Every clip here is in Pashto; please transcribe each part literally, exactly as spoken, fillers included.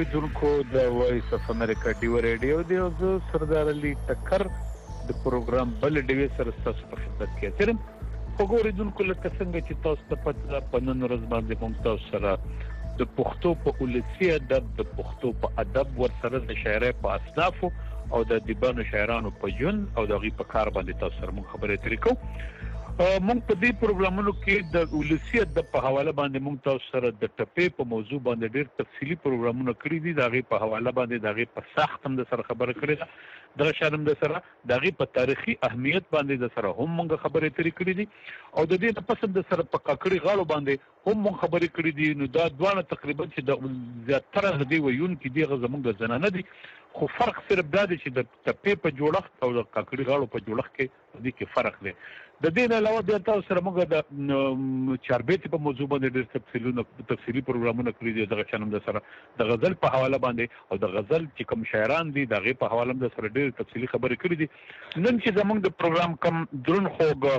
اوریدونکو د وایس اف امریکا ډیو ریډیو دی او زه سردار علي ټکر د پروګرام بل ډیوي سره تاسو په خدمت کې ترم خو اوریدونکو لکه څنګه چې تاسو ته پته په نن ورځ باندې موږ تاسو سره د پښتو په ولسی ادب د پښتو په ادب ورسره د شاعرۍ په اصناف او د دیبانو شاعرانو په جون او د غي په کار باندې تاسو سره موږ خبرې ترې کوو. موږ په دې پروګرامونو کې د ولسی ادب په حواله باندې موږ تاسو سره د ټپې په موضوع باندې ډېر تفصیلی پروګرامونه کړی دي. دغه په حواله باندې دغه په سخت هم د سره خبره کړې ده، دغه شرم د سره دغه په تاریخي اهمیت باندې د سره هم موږ خبرې ترې کړې دي او د دې په پسند د سره په کاکړي غاړو باندې هم موږ خبرې کړې دي. نو دا دوه تقریبا چې د زیاتره د دې ویون کې دی غزمون د زنانه دي، خو فرق صرف دا دی چې د ټپې په جوړښت او د کاکړي غاړو په جوړښت کې د کې فرق دی. د دې نه علاوه بیا تاسو سره موږ د چاربېت په موضوع باندې ډېر تفصیلونه تفصیلي پروګرامونه کړی دي. دغه شنم د سره د غزل په حواله باندې او د غزل چې کوم شاعران دي دغه په حواله د سره ډېر تفصیلي خبرې کړې دي. نن چې زموږ د پروګرام کم درون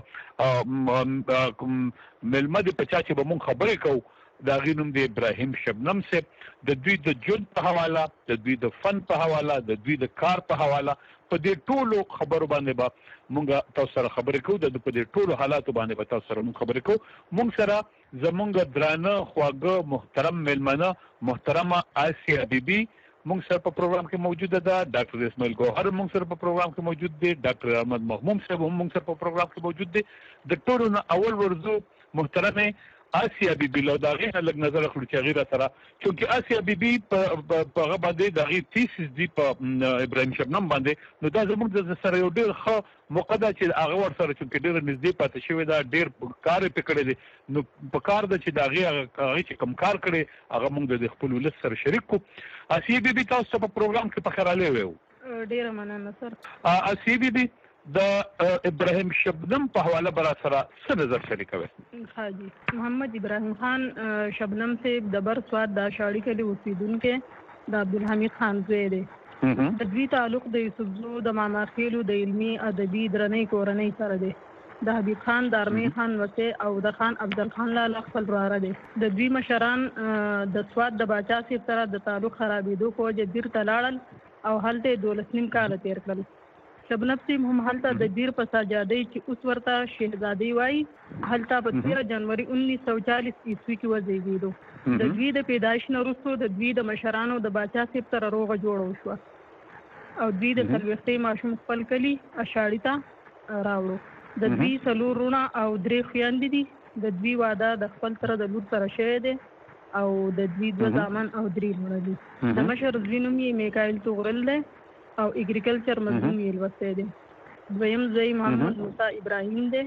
خوګ ملمه د پچا چې به موږ خبرې کوو دا غینوم د ابراهیم شبنم سے د دوی د جون په حواله، د دوی د فن په حواله، د دوی د کار په حواله په دې ټولو خبرو باندې به مونږ تاسو سره خبرې کوو. د په دې ټولو حالاتو باندې به تاسو سره مونږ خبرې کوو. مونږ سره زمونږ درانه خواږه محترم ملمنه محترمه آسیا بیبي مونږ سره په پروګرام کې موجوده ده. ډاکټر اسماعیل ګوهر مونږ سره په پروګرام کې موجود دی. ډاکټر احمد محموم صاحب هم مونږ سره په پروګرام کې موجود دی. د ټولو نه اول ورزو محترمه آسیا بیبي له دغه نه لګ نظر خلک چې غیره سره چې آسیا بیبي په هغه باندې دغه تیسیس دی په ابراهیم شبنم باندې. نو دا زموږ د سره یو ډیر ښه موقع ده چې هغه ور سره چې ډیر نږدې پاتې شوی دا ډیر کار یې پکړی دی. نو په کار ده چې دغه هغه چې کم کار کړي هغه موږ د خپل ولس سره شریک کو. آسیا بیبي تاسو په پروګرام کې په خراله وو. ډیر مننه سر. آسیا بیبي د ابراهیم شبنم په حواله بر سره څه نظر شریکوي؟ حاجی محمد ابراهیم خان شبنم سے د بر سواد د شاړي کلی اوسیدونکو د عبدالحمید خان زوی دی. د دوی تعلق د یوسفزو د ماما خېلو د علمي ادبي درنۍ کورنۍ سره دی. د حبیب خان د ارمي خان وسه او د خان عبدال خان لاله خپل وراره دی. د دوی مشران د سواد د باچا سره سره د تعلق خرابېدو کو جدیر تلاړل او هلته دولس نیم کال تیر کړل. شبنم سیم هم هلته د دیر په ساجادۍ چې اوس ورته شهزادي وایي هلته په تیرہ جنوري انیس سو چالیس عیسوي کې وزیږېدو. د دوی د پیدایش نه وروسته د دوی د مشرانو د باچا صاحب سره روغه جوړه وشوه او دوی د څلوېښتۍ ماشوم خپل کلي اشاړي ته راوړو. د دوی څلور وروڼه او درې خویندې دي. د دوی واده د خپل تره د لور سره شوی دی او د دوی دوه زامن او درې لوڼه دي. د مشر زوی نوم یې میکایل توغرل دی او اګریکلچر مضمون یې لوستی دی. دویم زوی محمد موسی ابراهیم دی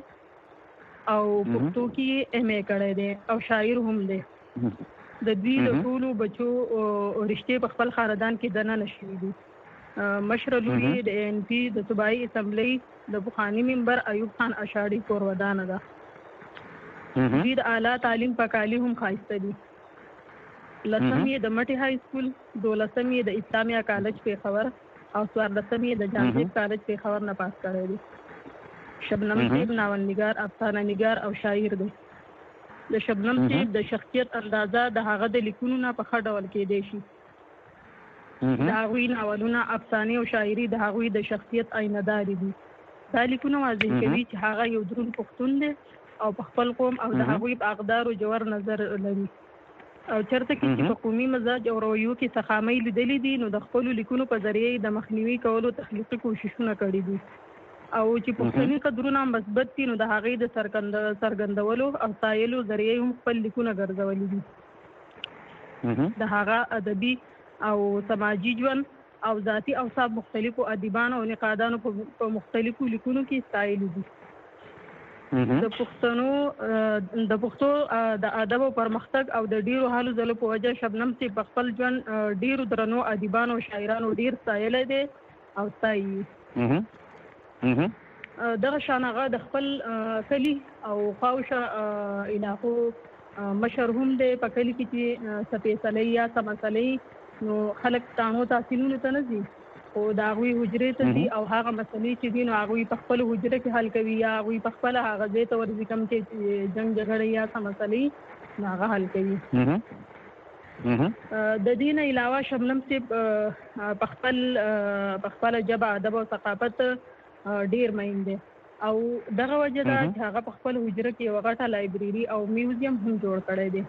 او پښتو کې ایم اے کړی دی او شاعر هم دی. د دوی د ټولو بچو رشتې په خپل خاندان کې دننه شوي دي. مشر لور یې د ان پی د صوبایي اسمبلی د پخواني ممبر ایوب خان اشاړي کورودانه ده. دوی د اعلی تعلیم په کالي هم ښایسته دي. لسم یې د مټي های سکول، دولسم یې د اسلامیه کالج پېښور او څوارلسم یې د جامعیت کالج پېښور نه پاس کړی دی. شبنم صاحب ناولنګار، افسانه نګار او شاعر دی. د شبنم صاحب د شخصیت اندازه د هغه د لیکونو نه په ښه ډول کېدی شي. د هغوی ناولونه، افسانې او شاعري د هغوی د شخصیت آینه‌دارې دي. دا لیکونه واضح کوي چې هغه یو دروند پښتون دی او په خپل قوم او د هغوی په اقدارو جوړ نظر لري. او چرته کې چې په قومي مزاج او رویو کې سخامۍ لیدلې دي نو د خپلو لیکونو په ذریعه د مخنیوي کولو تخلیقي کوششونه کړي دي. او چې پښتني قدرونه مثبت دي نو د هغې د څرګندولو او ستایلو ذریعه هم خپل لیکونه ګرځولي دي. د هغه ادبي او سماجي ژوند او ذاتي اوصاف مختلفو ادیبانو او نقادانو په مختلفو لیکونو کې ستایلي دي. د پښتنو د پښتو د ادب او پرمختګ او د ډیرو حالو ځلو په وجه شبنم سي په خپل ژوند ډیرو درنو ادیبانو او شاعرانو ډیر ستایلی دی او ستایي. دغه شان هغه د خپل کلي او خواوشه علاقو مشر هم دی. په کلي کې چې سپېڅلی یا څه مسلې نو خلک تانو تحصیلونو ته نه ځي خو د هغوی حجرې ته ځي او هغه مسلې چې دي نو هغوی په خپلو حجره کې حل کوي یا هغوی په خپله هغه ځای ته ورځي کوم چې جنګ جګړې یا څه مسلې نو هغه حل کوي. د دې نه علاوه شبنم صاحب په خپل په خپل ژبه ادب او ثقافت ډیر مین دی او دغه وجه ده چې هغه په خپل حجره کې یوه غټه لایبرري او میوزیم هم جوړ کړی دی.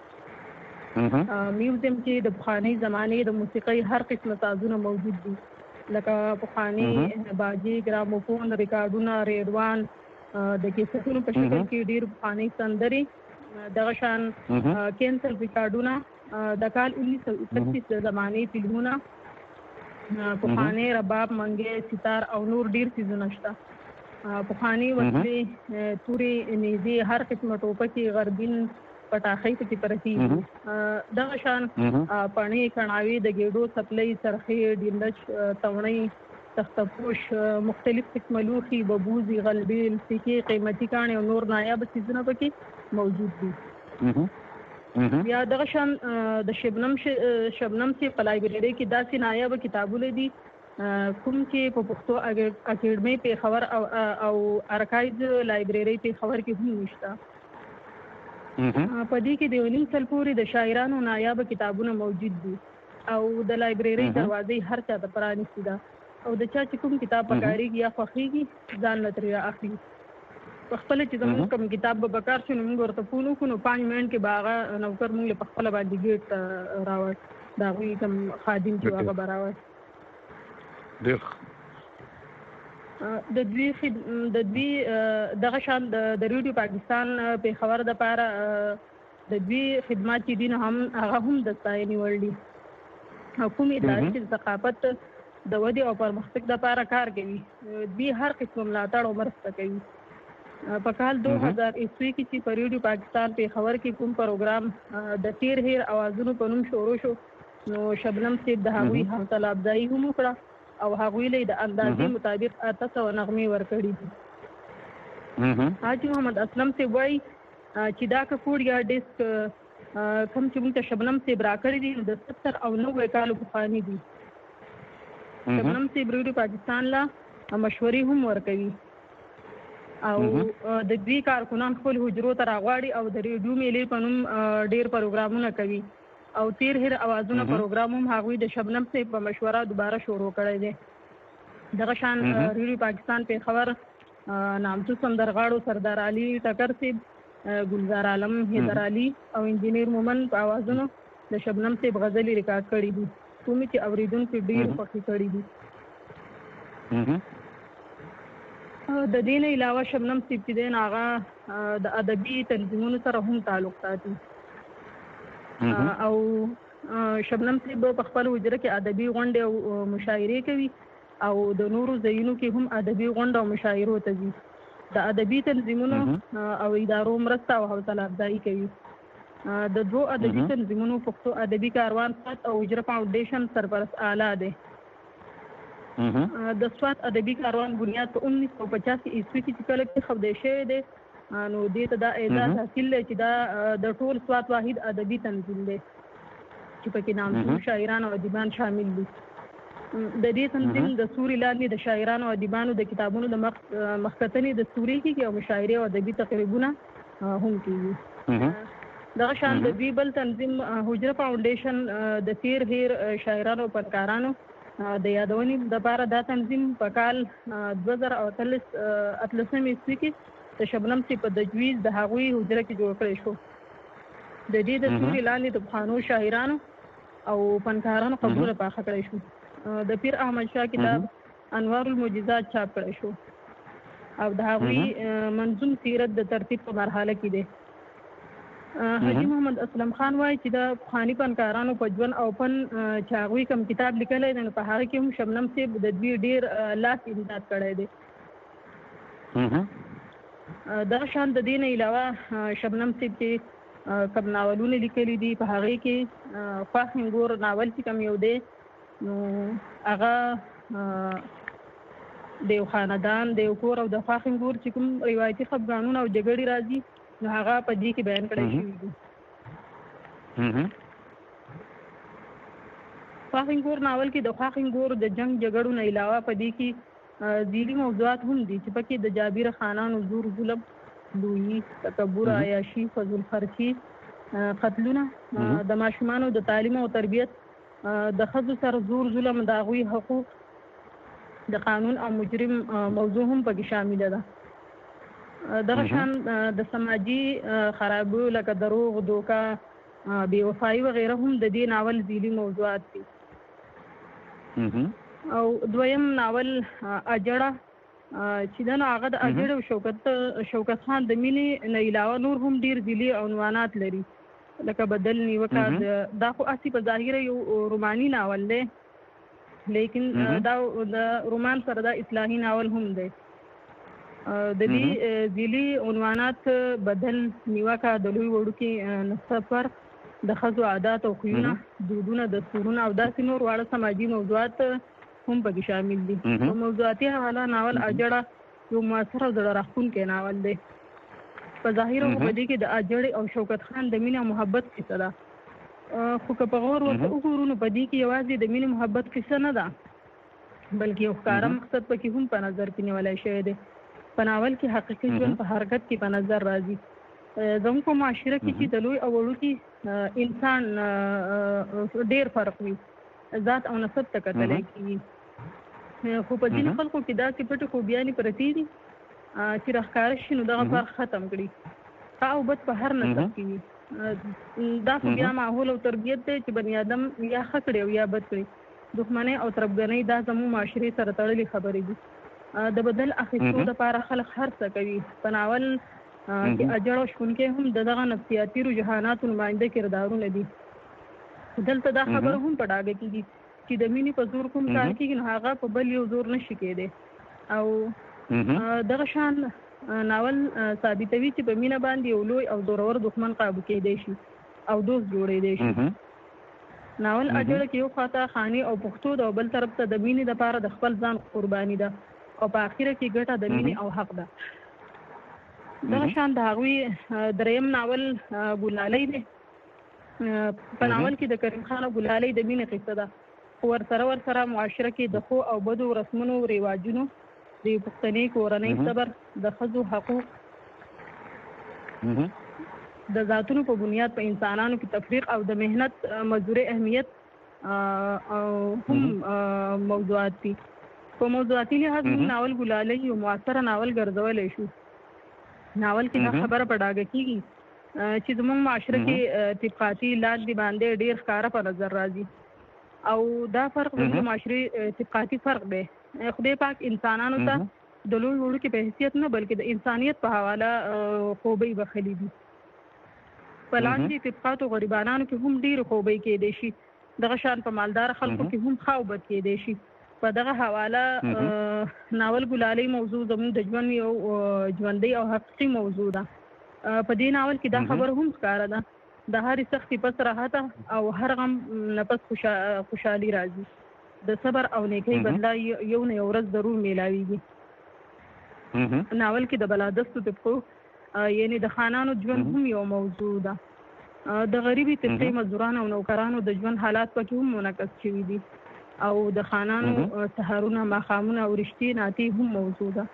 میوزیم کې د پخوانۍ زمانې د موسیقۍ هر قسمه سازونه موجود دي لکه پخواني باجې، ګراموفون، ریکارډونه، ریډوان، د کیسټونو په شکل کې ډیر پخوانۍ سندرې، دغه شان کینسل ریکارډونه، د کال انیس سو اکتیس د زمانې فلمونه، پخوانی رباب، منګی، ستار او نور ډیر څیزونه شته. پخواني وسلې، تورې، نیزې، هر قسمه ټوپکې، غربین، پټاخۍ پکې پرتې دي. دغه شان پڼې، کڼاوې، د ګېډو څپلۍ، څرخې، ډیلچ، تونۍ، تختپوش، مختلف قسمه لوښي، ببوزي، غلبیل، سکې، قیمتي کاڼي او نور نایاب څیزونه پکې موجود دي. بیا دغه شان د شبنم شبنم صاحب په لایبرري کې داسې نایاب کتابونه دي کوم چې په پښتو اکیډمي پېښور او او ارکایز لایبرري پېښور کې هم نشته. په دې کې د یو نیم سل پورې د شاعرانو نایاب کتابونه موجود دي او د لایبرري دروازې هر چا ته پرانیستې ده او د چا چې کوم کتاب پکارېږي یا خوښېږي ځان له ترې اخلي. په خپله چې زموږ کوم کتاب به بکار شو نو موږ ورته فون وکړو نو پنځ منټ کې به هغه نوکر موږ له په خپله باندې ګېټ ته راوړ، د هغوی کوم خادم چې هغه به راوړ. د دوی د دوی دغه شان د ریډیو پاکستان پېښور دپاره د دوی خدمات چې دي نو هم هغه هم د ستاینې وړ دي. کومې ادارې چې د ثقافت د ودې او پرمختګ دپاره کار کوي دوی هر قسم ملاتړ او مرسته کوي. په کال دو هزار عیسوي کې چې په ریډیو پاکستان پېښور کې کوم پروګرام د تیر هیر اوازونو په نوم شروع شو نو شبنم صاحب د هغوی حوصله افزایي هم وکړه او هغوی له د اندازې مطابق اته سوه نغمې ورکړي دي. حاجي محمد اسلم صاحب وایي چې دا کپوړ یا ډیسک کوم چې موږ ته شبنم صاحب راکړي دي نو د ستر او نوي کالو پخواني دي. شبنم صاحب ریډیو پاکستان له مشورې هم ورکوي او د دوی کارکنان خپل حجرو ته راغواړي او د ریډیو میلې په نوم ډېر پروګرامونه کوي او تیر هیر اوازونه پروګرام هم هغوی د شبنم صاحب په مشوره دوباره شروع کړی دی. دغه شان ریډیو پاکستان پېښور نامتو سندرغاړو سردار علي ټکر صاحب، ګلزار عالم، حیدر علي او انجینیر مومن په اوازونو د شبنم صاحب غزلې ریکارډ کړي دي کومې چې اورېدونکو ډېر خوښې کړي دي. د دې نه علاوه شبنم صاحب چې دی نو هغه د ادبي تنظیمونو سره هم تعلق ساتي او شبنم صاحب په خپل حجره کې ادبي غونډې او مشاعرې کوي او د نورو ځایونو کې هم ادبي غونډه او مشاعرو ته ځي. د ادبي تنظیمونو او ادارو مرسته او حوصله افزایي کوي. د دوو ادبي تنظیمونو پښتو ادبي کاروان سات او حجره فاونډیشن سرپرست اعلی دی. د سوات ادبي کاروان بنیاد په انیس سو پچاسی عیسوي کې چې کله کېښودی شوی دی نو دې ته دا اعزاز حاصل دی چې دا د ټول سوات واحد ادبي تنظیم دی چې پکې نامتو شاعران او ادیبان شامل دي. د دې تنظیم د سوري لاندې د شاعرانو او ادیبانو د کتابونو د مخکتنې د سوري کېږي او مشاعرې او ادبي تقریبونه هم کېږي. دغه شان د دوی بل تنظیم حجره فاونډیشن د تیر هیر شاعرانو او فنکارانو د یادونې دپاره دا تنظیم په کال دوه زره او اتلسم عیسوي کې د شبنم صاحب په تجویز د هغوی حجره کې جوړ کړی شو. د دې د سوري لاندې د پخوانو شاعرانو او فنکارانو قبرونه پاخه کړی شو. د پیر احمد شاه کتاب انوار المعجزات چاپ کړی شو او د هغوی منظوم سیرت د ترتیب په مرحله کې دی. حاجي محمد اسلم خان وایي چې د پخواني فنکارانو په ژوند او فن چې هغوی کوم کتاب لیکلی دی نو په هغه کې هم شبنم صاحب د دوی ډېر لاس امداد کړی دی. دغه شان د دې نه علاوه شبنم صاحب چې کوم ناولونه لیکلي دي په هغې کې خواخینګور ناول چې کوم یو دی نو هغه د یو خاندان د یو کور او د خواخینګور چې کوم روایتي خفګانونه او جګړې راځي نو هغه په دې کې بیان کړی شوي دي. خواخینګور ناول کې د خواخینګور د جنگ جګړو نه علاوه په دې کې ذیلي موضوعات هم دي چې پکې د جابر خانانو زور ظلم، لویي، تکبر، عیاشي، فضل خرچي قتلونه د ماشومانو د تعلیم او تربیت د ښځو سره زور ظلم د هغوی حقوق د قانون او مجرم موضوع هم پکې شامله ده. دغه شان د سماجي خرابیو لکه دروغ، دوکه، بې وفایي وغیره هم د دې ناول ذیلي موضوعات دي. او دویم ناول اجړه چې دا نو هغه د اجړه او شوکت شوکت خان د مینې نه علاوه نور هم ډیر ذیلي عنوانات لري، لکه بدل نیوکه. دا خو اصلي په ظاهره یو روماني ناول دی، لیکن دا د رومان سره دا اصلاحي ناول هم دی. د دې ذیلي عنوانات بدل نیوکه، د لوی وړوکي نسبر، د ښځو عادات او خویونه، دودونه، دستورونه او داسې نور واړه سماجي موضوعات هم پکې شامل دي. په موضوعاتي حواله ناول اجړه یو مؤثر او زړه راښکونکی ناول دی. په ظاهره په دې کې د اجړې او شوکت خان د مینې او محبت کیسه ده، خو که په غور ورته وګورو نو په دې کې یوازې د مینې محبت کیسه نه ده، بلکې یو ښکاره مقصد پکې هم په نظر کې نیولی شوی دی. په ناول کې حقیقي ژوند په حرکت کې په نظر راځي. زموږ په معاشره کې چې د لوی او وړوکي انسان ډېر فرق وي، ذات او نسب ته کتلی کېږي، خو په ځینې خلکو کې داسې پټې خوبیانې پرتې دي چې راښکاره شي نو دغه فرق ختم کړي. ښه او بد په هر نسب کې وي. دا خو بیا ماحول او تربیت دی چې بني ادم یا ښه کړي او یا بد کړي. دښمنۍ او تربګنۍ دا زموږ معاشرې سره تړلې خبرې دي. د بدل اخیستو دپاره خلک هر څه کوي. په ناول کې اجړ او شپونکی هم د دغه نفسیاتي رجحاناتو نماینده کردارونه دي. دلته دا خبره هم په ډاګه کېږي چې د مینې په زور کوم کار کېږي نو هغه په بل یو زور نشي کېدی. او دغه شان ناول ثابتوي چې په مینه باندې یو لوی او زورور دښمن قابو کېدی شي او دوست جوړېدی شي. ناول اجړه کې یو خواته خاني او پښتو ده او بل طرف ته د مینې دپاره د خپل ځان قرباني ده او په اخره کې ګټه د مینې او حق ده. دغه شان د هغوی دریم ناول ګلالی دی. په ناول کې د کریم خان او ګلالی د مینې قصه ده، خو ورسره ورسره معاشره کې د ښو او بدو رسمونو، رواجونو، د یو پښتني کورنۍ صبر، د ښځو حقوق، د ذاتونو په بنیاد په انسانانو کې تفریق او د مهنت مزدورۍ اهمیت هم موضوعات دي. په موضوعاتي لحاظ موږ ناول ګلالی یو مؤثره ناول ګرځولی شو. ناول کې دا خبره په ډاګه کېږي چې زموږ معاشره کې طبقاتي لاندې باندې ډېر ښکاره په نظر راځي او دا فرق زموږ معاشرې طبقاتي فرق دی. خدای پاک انسانانو ته د لوی وړوکي په حیثیت نه بلکې د انسانیت په حواله خوبۍ بخښلي دي. په لاندې طبقاتو غریبانانو کې هم ډېرې خوبۍ کېدی شي، دغه شان په مالدار خلکو کې هم ښه او بد کېدی شي. په دغه حواله ناول ګلالی موضوع زموږ د ژوند یو ژوندۍ او حقیقي موضوع ده. په دې ناول کې دا خبره هم ښکاره ده د هرې سختي پس راحت او هر غم نه پس خوشحالي راځي. د صبر او نیکۍ بدله یو نه یو ورځ ضرور میلاویږي. ناول کې د بلادستو طبقو یعنی د خانانو ژوند هم یو موضوع ده. د غریبي طبقې مزدورانو او نوکرانو د ژوند حالات پکې هم منعکس شوي دي او د خانانو سهارونه، ماښامونه او رشتې ناتې هم موضوع ده.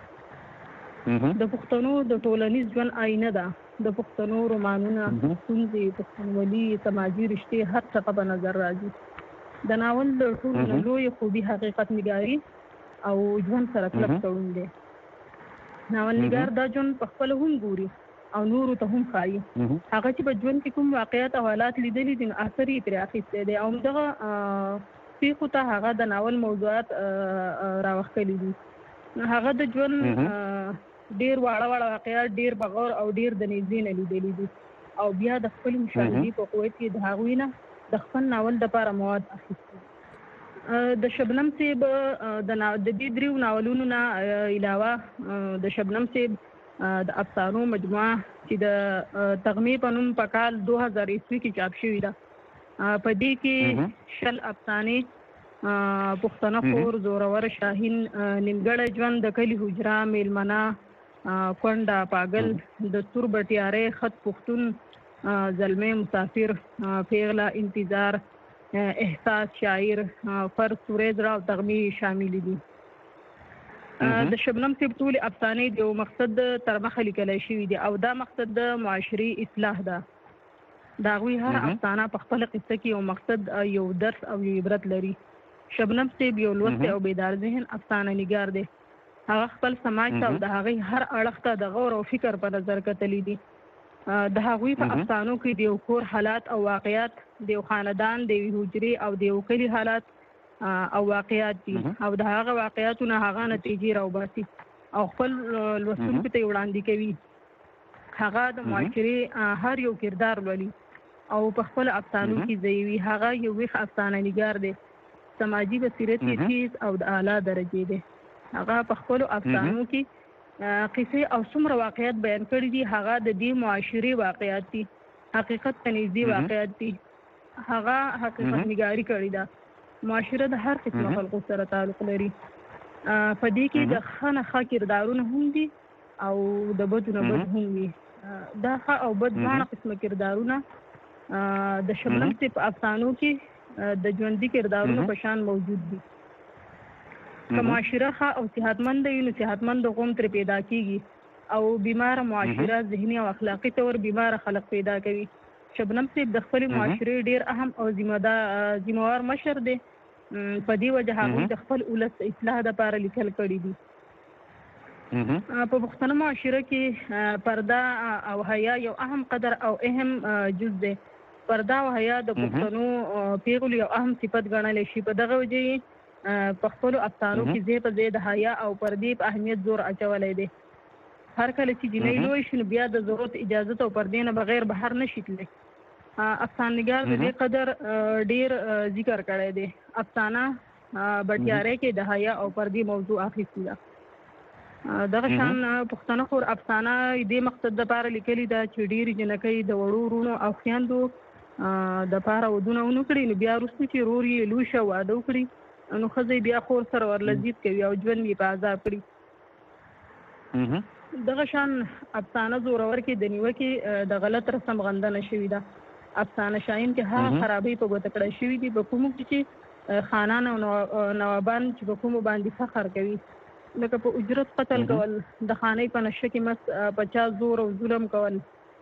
د پښتنو د ټولنیز ژوند آینه ده. د پښتنو رومانونه، ستونزې، پښتونولي، سماجي رشتې هر څه په نظر راځي. د ناول د ټولو نه لوی خوبي حقیقت نګاري او ژوند سره کلک تړون دی. ناول نګار دا ژوند په خپله هم ګوري او نورو ته هم ښایي. هغه چې په ژوند کې کوم واقعیت او حالات لیدلي دي نو اثر یې پرې اخیستی دی او همدغه پیښو ته هغه د ناول موضوعات راوښکلي دي. هغه د ژوند ډېر واړه واړه واقعیات ډېر په غور او ډېر د نږدې نه لیدلي دي او بیا د خپلې مشاهدې په قوت کې د هغوی نه د خپل ناول دپاره مواد اخیستي. د شبنم صاحب د دې دریو ناولونو نه علاوه د شبنم صاحب د افسانو مجموعه چې د تغمې په نوم په کال دو هزار عیسوي کې چاپ شوې ده. په دې کې شل افسانې، پښتنه خور، زورور شاهین، نیمګړی ژوند، د کلي حجره، میلمنه، کونډه، پاگل، د سور بټیارۍ، خط پښتون، زلمی، مسافر، پیغله، انتظار، احساس، شاعر، فرض، سوری زړه او تغمې شامل دي. د شبنم صاحب ټولې افسانې د یو مقصد تر مخه لیکلی شوي دي او دا مقصد د معاشري اصلاح ده. دا غوي هر افسانه په خپل قصه کې یو مقصد یو درس او یو عبرت لري. شبنم صاحب یو لوست او بیدار ذهن افسانه نگار دی. هغه خپل سماج ته او د هغې هر اړخ ته د غور او فکر په نظر کتلی دي. د هغوی په افسانو کې د یو کور حالات او واقعیات، د یو خاندان، د یو حجرې او د یو کلي حالات او واقعیات دي او د هغه واقعیاتو نه هغه نتیجې راوباسي او خپل لوستونکو ته وړاندې کوي. هغه د معاشرې هر یو کردار لولي او په خپل افسانو کې ځایوي. هغه یو ویښ افسانه نګار دی، سماجي بصیرت یې تیز او د اعلی درجې دی. هغه په خپل افسانو کې قصې او څومره واقعیت بیان کړي دي، هغه د دې معاشرې واقعیت دي، حقیقت ته نږدې واقعیت دي. هغه حقیقت نګاري کړې ده. معاشره د هر قسمه خلکو سره تعلق لري. په دې کې د ښه نه ښه کردارونه هم دي او د بدو نه بد هم وي. دا ښه او بد دواړه قسمه کردارونه د شبنم صاحب په افسانو کې د ژوندي کردارونو په شان موجود دي. که معاشره ښه او صحتمند وي نو صحتمند قوم ترې پیدا کېږي او بیماره معاشره ذهني او اخلاقي طور بیماره خلک پیدا کوي. شبنم صاحب د خپلې معاشرې ډېر اهم او ذمہوار مشر دی. په دې وجه هغوی د خپل ولس اصلاح دپاره لیکل کړي دي. په پښتنه معاشره کې پرده او حیا یو اهم قدر او اهم جز دی. پرده او حیا د پښتنو پیغلو یو اهم صفت ګڼلی شي. په دغه وجه په خپلو افسانو کې ځای په ځای د حیا او پردې په اهمیت زور اچولی دی. هر کله چې جنۍ لوی شي نو بیا د ضرورت اجازت او پردې نه بغیر بهر نشي تللی. افسانه نګار د دې قدر ډیر ذکر کړی دی. افسانه بټیارۍ کې د حیا او پردې موضوع اخیستې ده. دغه شان پښتنه خور افسانه دې مقصد دپاره لیکلې ده چې ډېرې جنکۍ د وړو وروڼو او خویندو دپاره ودونه ونه کړي نو بیا وروسته چې ورور یې لوی شه واده وکړي نو ښځه بیا خور سره ورلزید کوي او ژوند یې په عذاب کړي. دغه شان افسانه زورور کې د نیوکې د غلط رسم غندنه شوې ده. افسانه شاین کې هغه خرابۍ په ګوته کړی شوي دي په کومو کې چې خانان او نوابان چې په کومو باندې فخر کوي، لکه په اجرت قتل کول، د خانۍ په نشه کې مس په چا زور او ظلم کول،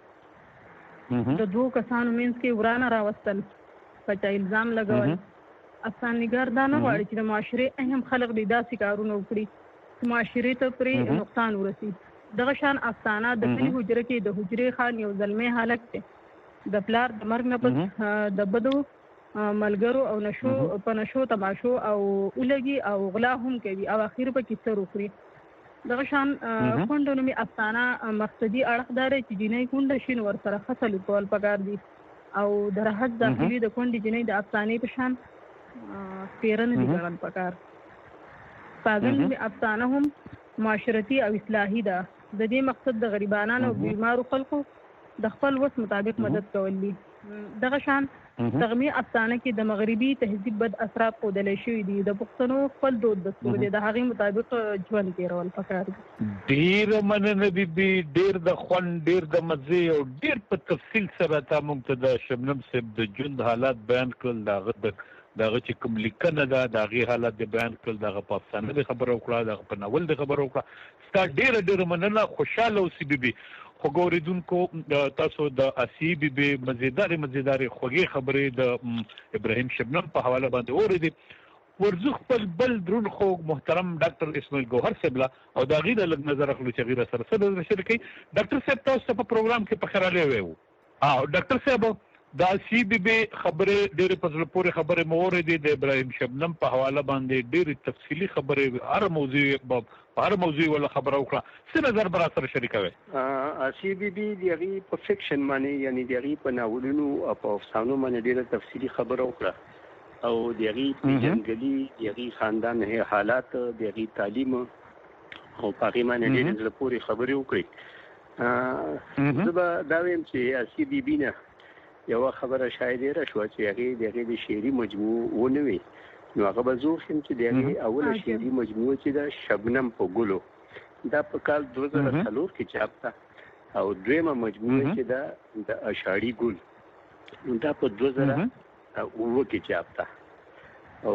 د دوو کسانو منځ کې ورانه راوستل، په چا الزام لګول. افسانه نګار دا نه غواړي چې د معاشرې اهم خلک دې داسې کارونه وکړي چې معاشرې ته پرې نقصان ورسي. دغه شان افسانه د کلي حجره کې د حجرې خان یو زلمی هلک دی. د پلار د مرګ نه پس د بدو ملګرو او نشو په نشو تماشو او ولګي او غلا هم کوي او اخر په کې سر وخوري. دغه شان کونډه نومي افسانه مقصدي اړخ داره چې جنۍ کونډه شي نو ورسره ښه سلوک کول پکار دي او د راحت داخلي د کونډې جنۍ د افسانې په شان پیرنه دي ګڼل پکار. پاگل نومي افسانه هم معاشرتي او اصلاحي ده. د دې مقصد د غریبانو او بیمارو خلکو د خپل وس مطابق مدد کول دي. دغه شان تغمی افسانه کې د مغربي تهذیب بد اثرات ښودلی شوي دي. د پښتنو خپل دود دستور دی، د هغې مطابق ژوند تېرول پکار دي. ډېره مننه بیبي، ډېر د خوند، ډېر د مزې او ډېر په تفصیل سره تا موږ ته د شبنم صاحب د ژوند حالات بیان کړل. د هغه د د هغه چې کوم لیکنه ده د هغې حالات دې بیان کړل، د هغه په افسانه دې خبره وکړه، د هغه په ناول دې خبره وکړه. ستا ډېره ډېره مننه. خوشحاله اوسې بیبي. خوږو اورېدونکو تاسو د اسیې بیبي مزېدارې مزېدارې خوږې خبرې د ابراهیم شبنم په حواله باندې اورېدې. ورځو خپل بل دروند خوږ محترم ډاکټر اسماعیل ګوهر صاحب له او د هغې نه لږ نظر اخلو چې هغې راسره څه نظر شریک کوي. ډاکټر صاحب تاسو ته په پروګرام کې په خیرالی وی وو. ډاکټر صاحب د اسیې بیبي خبرې ډېرې په زړه پورې خبرې مو اورېدې. د ابراهیم شبنم په حواله باندې ډېرې تفصیلي خبرې، هر موضوع په هر موضوع ولا خبره وکړه. څه نظر به راسره شریکوئ؟ اسیې بیبي د هغې په فکشن باندې یعنې د هغې په ناولونو او په افسانو باندې ډېره تفصیلي خبره وکړه او د هغې پېژندګلي، د هغې خاندان حالات، د هغې تعلیم او په هغې باندې ډېرې زړه پورې خبرې وکړې. زه به دا وایم چې اسیې بیبي نه یوه خبره شاید ډېره شوه چې هغې د هغې د شعري مجموعو ونه وي نو هغه به زه وښیم چې د هغې اوله شعري مجموعه چې ده شبنم په ګلو، دا په کال دوه زره څلور کې چاپ ده او دویمه مجموعه چې ده د اشاړي ګل دا په دوه زره اووه کې چاپ ده. او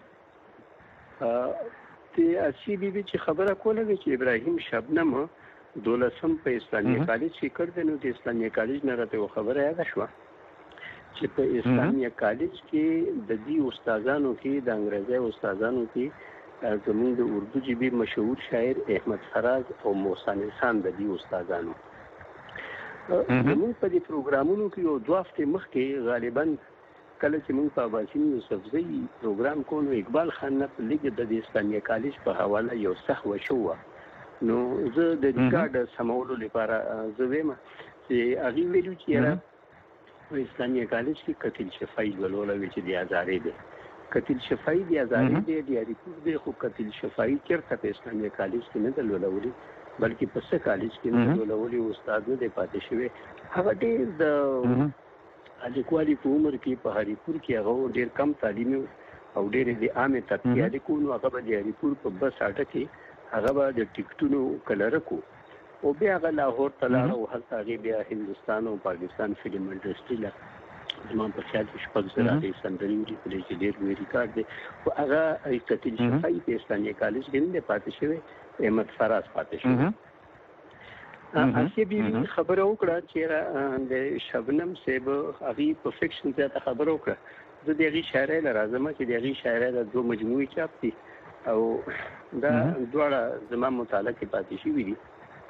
د اسیې بیبي چې خبره کوله چې ابراهیم شبنم دولسم په اسلامي کالج کې کړ دې. نو د اسلامي کالج نه راته خبره یاد شوه چې په اسلامي کالج کې د دې استادانو کې د انګریزي استادانو کې زموږ د اردو ژبې مشهور شاعر احمد فراز او محسن خان د دې استادانو زموږ په دې پروګرامونو کې یو دوه هفتې مخکې غالبا کله چې موږ په اباسین یوسفزۍ پروګرام کوو اقبال خان نه په لیک د اسلامي کالج په حواله یو سخت وشو. نو زه د ریکارډ سمولو لپاره زه وایم چې هغه ویلو چې په اسلامي کالج کې قتل شفای ولوله چې د آزارې دی قتل شفای دی آزارې دی د ریپورت دی خو قتل شفای چیرته په اسلامي کالج کې نه دلولولي بلکې په څه کالج کې نه دلولولي استاد نه دی پاتې شوی. هغه ډېر د الیکوالي په عمر کې په هریپور کې هغه ډېر کم تعلیم او ډېر د عامه طبقه الیکونو هغه به د هریپور په بس اټه کې هغه به د ټیکټونو کلرکو او بیا هغه لاهور ته لاړ او هلته هغې بیا هندوستان او پاکستان فلم انډسټري له زما په خیال کې شپږ زره هغې سندرې ولیکلې چې ډېر لوی ریکارډ دی. خو هغه قتل شفای په اسلامي کالج کې نه دی پاتې شوی احمد فراز پاتې شوی. اسیا بیبي خبره وکړه چې د شبنم صاحب هغې په فکشن زیاته خبره وکړه. زه د هغې شاعرۍ له راځم چې د هغې شاعرۍ د دوه مجموعې چاپ دي او دا دواړه زما مطالعه کې پاتې شوي دي.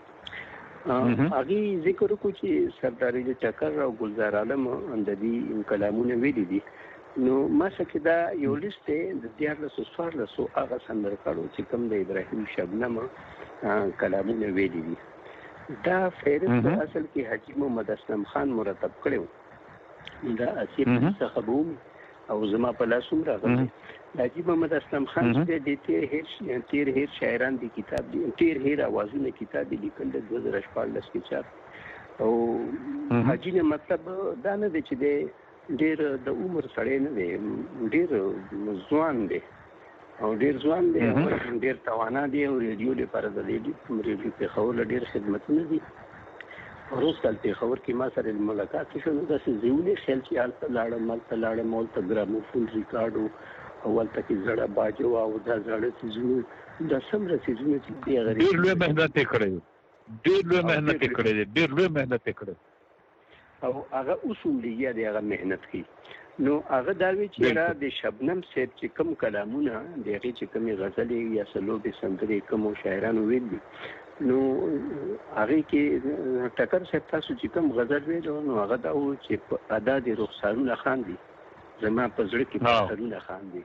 هغې ذکر وکړو چې سردار علي ټکر او ګلزار عالم د دې کلامونه ویلي دي. نو ما څخه دا یو لیست دی د دیارلسو څوارلسو هغه سندرکاړو چې کوم د ابراهیم شبنم کلامونه ویلي دي. دا فهرست په اصل کې حاجي محمد اسلم خان مرتب کړی و. دا اسیر څخه به او زما په لاس هم راغلی. حاجي محمد اسلم خان چې د تیر هیر تیر هیر شاعران دی کتاب دی تیر هیر اوازونه کتاب دی لیکل د دوه زره شپاړلس کې چاپ او حاجي نه مطلب دا نه دی چې د ډېر د عمر سړی نه دی ډېر ځوان دی او ډېر ځوان دی او ډېر توانا دی او ریډیو لپاره د ریډیو پېښور ډېر خدمتونه دي. روز کال پېښور کې ما سره ملاقات شو نو داسې زیولې خیال چې هلته لاړم هلته لاړم هلته ګراموفون ریکارډ او هلته کې زړه باجو او دا زړه څیزونه دا څومره څیزونه چې دي هغه ډېر لوی محنت یې کړی ډېر لوی محنت یې کړی دی ډېر لوی محنت یې کړی او هغه اوس هم لګیا دی هغه محنت کوي. نو هغه دا وی چې را د شبنم صاحب چې کوم کلامونه د هغې چې کومې غزلې یا سلوبې سندرې کومو شاعرانو ویل دي نو هغې کې ټکر صاحب تاسو چې کوم غزل ویلو نو هغه دا و چې په ادا د رخسارونه خاندي زما په زړه کې رخسارونه خاندي.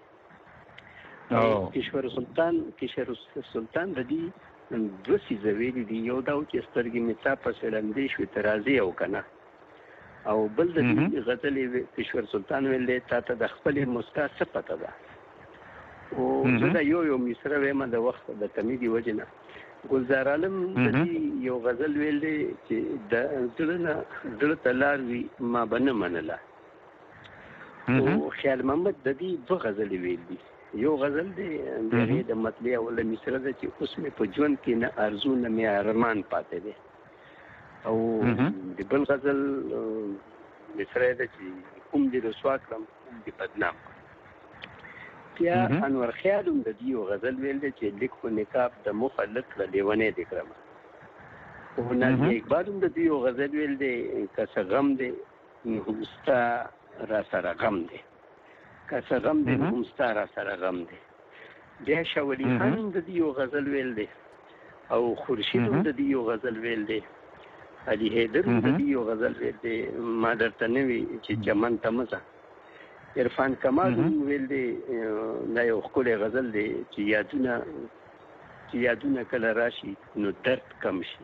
کشور سلطان کشور سلطان د دې دوه څیزه ویلي دي. یو دا و چې سترګې مې تا پسې ړندې شوې ته راځې او که نه او بل د دې غزلې کشور سلطان ویل دی تا ته د خپلې مسکا څه پته ده او زه دا یو یو مصره ویم د وخت د کمي د وجې نه. ګلزار عالم د دې یو غزل ویل دی چې د زړه نه زړه ته لار وي ما به نه منله او خیال محمد د دې دوه غزلې ویل دي. یو غزل دی د هغې د مطلع اوله مصره ده چې اوس مې په ژوند کې نه ارزو نه مې ارمان پاتې دی او د بل غزل مصره ده چې کوم دې رسوا کړم کوم دې بدنام بیا انور خیال هم د دې یو غزل ویل دی چې لیک خو نقاب د مخه لک کړه لیونی دې کړمه او نازي اقبال هم د دې یو غزل ویل دی که څه غم دی نو ستا را سره غم دی که څه غم دی نو ستا را سره غم دی. بیا شاه ولی خان هم د دې یو غزل ویل دی او خورشید هم د دې یو غزل ویل دی. علي حیدر هم د دې یو غزل ویل دی ما درته نه وي چې چمن ته مه ځه. عرفان کمال هم ویل دی دا یو ښکلی غزل دی چې یادونه چې یادونه کله راشي نو درد کم شي.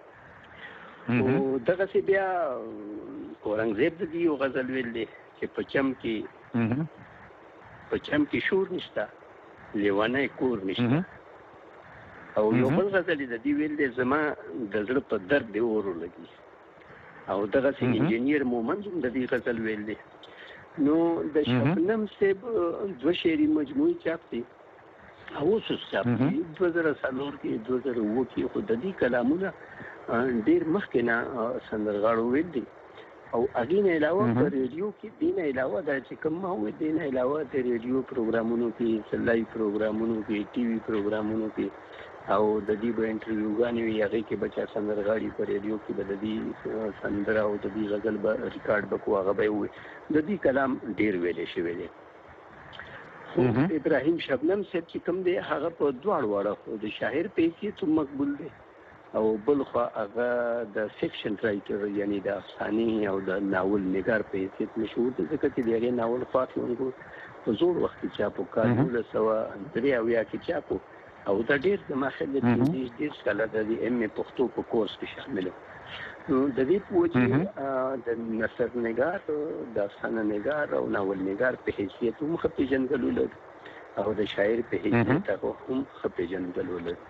او دغسې بیا اورنګزیب د دې یو غزل ویل دی چې په چم کې په چم کې شور نشته لیونی کور نشته. او یو بل غزل د دې ویل دی زما د زړه په درد دې اور ولګي او دغسې انجینیر مومند هم د دې غزل ویل دی. نو د شبنم صاحب دوه شعري مجموعې چاپ دي او اوس چاپ دي دوه زره څلور کې دوه زره اووه کې خو د دې کلامونه ډېر مخکې نه سندرغاړو ویل دي او هغې نه علاوه په ریډیو کې دې نه علاوه دا چې کوم ما وویل دې نه علاوه د ریډیو پروګرامونو کې لایو پروګرامونو کې ټي وي پروګرامونو کې او د دې به انټرویوګانې وي هغې کې به چا سندرغاړي په ریډیو کې به د دې سندره او د دې غزل به ریکارډ به کړو هغه به یې ووایي د دې کلام ډېر ویلی شوی دی. خو ابراهیم شبنم صاحب چې کوم دی هغه په دواړو اړخو د شاعر په حیثیت هم مقبول دی او بل خوا هغه د فکشن رایټر یعنی د افسانې او د ناول نګار په حیثیت مشهور دی ځکه چې د هغې ناول خواخلونکو په زوړ وخت کې چاپ و کال دولس سوه درې اویا کې چاپ و او دا ډېر زما خیال دی چې ډېر کاله د ایم اې پښتو په کورس کې شامل و. نو د دې په وجه د نثر نګار د افسانه نګار او ناول نګار په حیثیت هم ښه پېژندګلو لري او د شاعر په حیثیت هغه هم ښه پېژندګلو لري.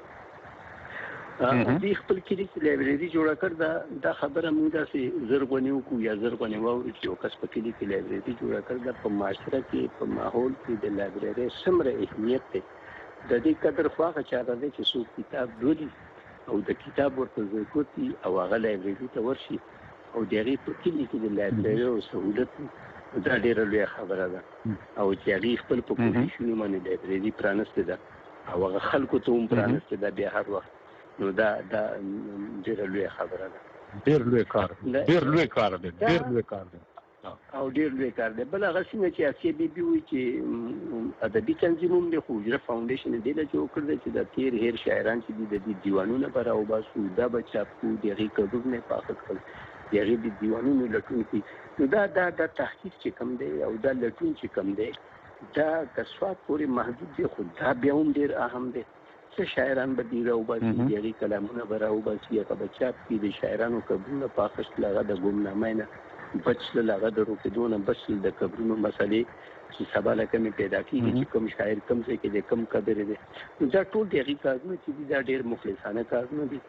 دې خپل کلي کې لایبرري جوړه کړ دا خبره موږ داسې زرغونې وکړو یا زرغونې واورو چې یو کس په کلي کې لایبرري جوړه کړ دا په معاشره کې په ماحول کې د لایبرري څومره اهمیت دی د دې قدر خو هغه چا ته دی چې څوک کتاب لولي او د کتاب ورته ځای کوتي او هغه لایبرري ته ورشي او د هغې په کلي کې د لایبرري او سهولت دا ډېره لویه خبره ده او چې هغې خپل په کوششونو باندې لایبرري پرانستې ده او هغه خلکو ته هم پرانستې ده بیا هر وخت نو دا دا ډېره لویه خبره ده. ډېر لوی کار ډېر لوی کار دی ډېر لوی کار دی او ډېر لوی کار دی. بل هغه څنګه چې اسیه بیبي وایي چې ادبي تنظیم هم دی خو حجره فاونډیشن یې دې له جوړ کړی دی چې د تېر هېر شاعران چې دي د دې دیوانونه به راوباسو دا به چاپ کړو د هغې کډرونه یې پاخه کړل د هغې د دیوانونو لټون کړي نو دا دا دا تحقیق چې کوم دی او دا لټون چې کوم دی دا که سواد پورې محدود دی خو دا بیا هم ډېر اهم دی. څه شاعران به دې راوباسي د هغې کلامونه به راوباسي هغه به چاپ کړي د شاعرانو قبرونه پاخه شول هغه د ګمنامۍ نه بچ شول هغه د روکېدو نه بچ شول د قبرونو مسلې چې سبا له کمې پیدا کېږي چې کوم شاعر کوم ځای کې دی کوم قبر دی نو دا ټول د هغې کارونه چې دي دا ډېر مخلصانه کارونه دي.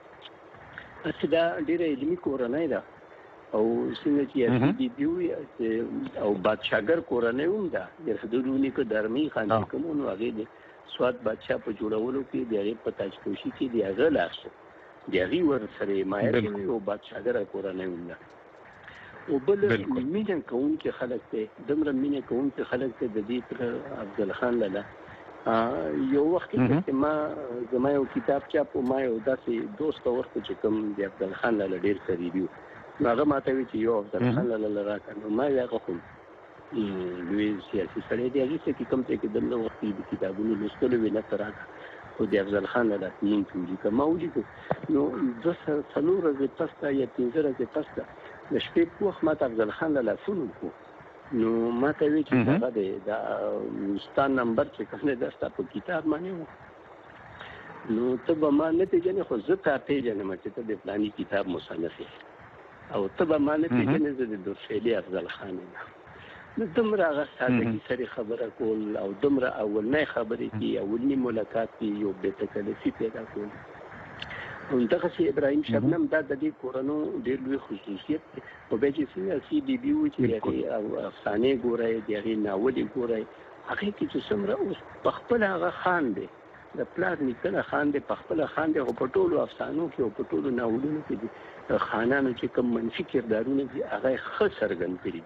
هسې دا ډېره علمي کورنۍ ده او څنګه چې اسي بیبي وایي او بادشاهګر کورنۍ هم ده د حضور نیکه درمي خان چې کوم نو هغې د سواد بادشاه په جوړولو کې د هغې په تاجپوشي کې د هغه لاس د هغې ورسره یې مایه کوي او بادشاهګره کورنۍ هم ده. او بل مینه کوونکي خلک دی دومره مینه کوونکي خلک دی د دې تر افضل خان لاله یو وخت کې ما زما یو کتاب چاپ و ما یو داسې دوست ورته چې کوم د افضل خان لاله ډېر قریبي و نو هغه ما ته وایي چې یو افضل خان لاله راکړه نو ما یې هغه خو لوی سیاسي سړی دی هغې څه کې کوم ځای کې دومره وخت د کتابونو لوستلو وي نه ته راکړه خو د افضل خان لاله نوم کې ولیکه ما ولیکو نو دوه څلور ورځې پس ته یا پنځه ورځې پس ته د شپې په وخت ما ته افضل خان لاله فون وکړو نو ما ته وایي چې هغه دی دا ستا نمبر چې کوم دی دا ستا په کتاب باندې و نو ته به ما نه پېژنې خو زه تا پېژنم چې ته د فلاني کتاب مصنف یې او ته به ما نه پېژنې زه د دورشیلي افضل خان یم نو دومره هغه سادګي سره خبره کول او دومره اولنۍ خبرې کې اولنی ملاقات کې یو بې تکلفي پیدا کول دغسې ابراهیم شبنم دا د دې کورنو ډېر لوی خصوصیت دی خو بیا چې څنګه اسي بیبي وایي چې د هغې افسانې ګورئ د هغې ناولې ګورئ هغې کې چې څومره اوس په خپله هغه خان دی د پلار نیکه خان دی په خپله خان دی خو په ټولو افسانو کې او په ټولو ناولونو کې دي خانانو چې کوم منفي کردارونه دي هغه یې ښه څرګند کړي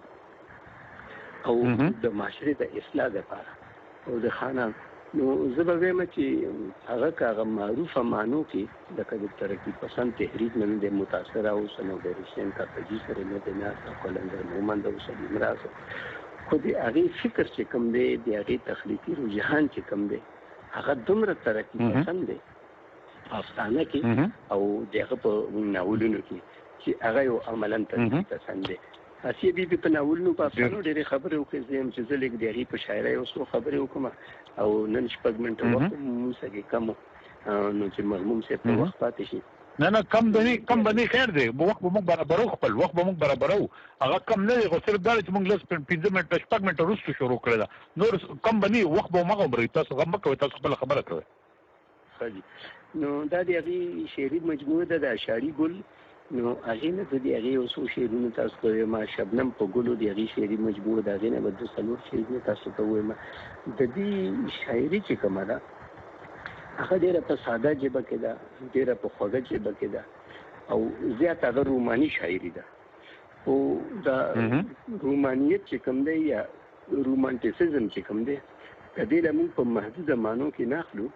او د معاشرې د اصلاح دپاره او د خانان نو زه به وایم چې هغه که هغه معروفه معنو کې لکه د ترقي پسند تحریک نه دی متاثره اوسه نو د حسین کاکاجي سره نه دی ناسته قلندر مومند او سلیم راسه خو د هغې فکر چې کوم دی د هغې تخلیقي رجحان چې کوم دی هغه دومره ترقي پسند دی افسانه کې او د هغه په ناولونو کې چې هغه یو عملا ترقي پسند دی. اسیه بیبي په ناولونو په افسانو ډېرې خبرې وکړې زه یم چې زه لږ د هغې په شاعرۍ اوس خبرې وکړم او نن شپږ منټه وخت موږ سږې کم نو چې مرحوم صاحب په وخت پاتې شي نه نه کم به نه کم به نه خیر دی وخت به موږ برابرو خپل وخت به موږ برابرو هغه کم نه دی خو صرف دا چې موږ لس پنځه منټه شپږ منټه وروسته شروع کړې ده نور کم به نه وخت به هماغه عمري تاسو غم مه کوئ تاسو خپله خبره کوئ. ښه دي نو دا د هغې شعري مجموعه ده د اشعاري ګل نو هغې نه زه د هغې یو څو شعرونه تاسو ته ووایم شبنم په ګلو د هغې شعري مجموعه د هغې نه به دوه څلور شعرونه تاسو ته ووایم. د دې شاعري چې کومه ده هغه ډېره په ساده ژبه کې ده ډېره په خوږه ژبه کې ده او زیات هغه روماني شاعري ده خو دا رومانیت چې کوم دی یا رومانټیسزم چې کوم دی د دې له موږ په محدوده معنو کې نه اخلو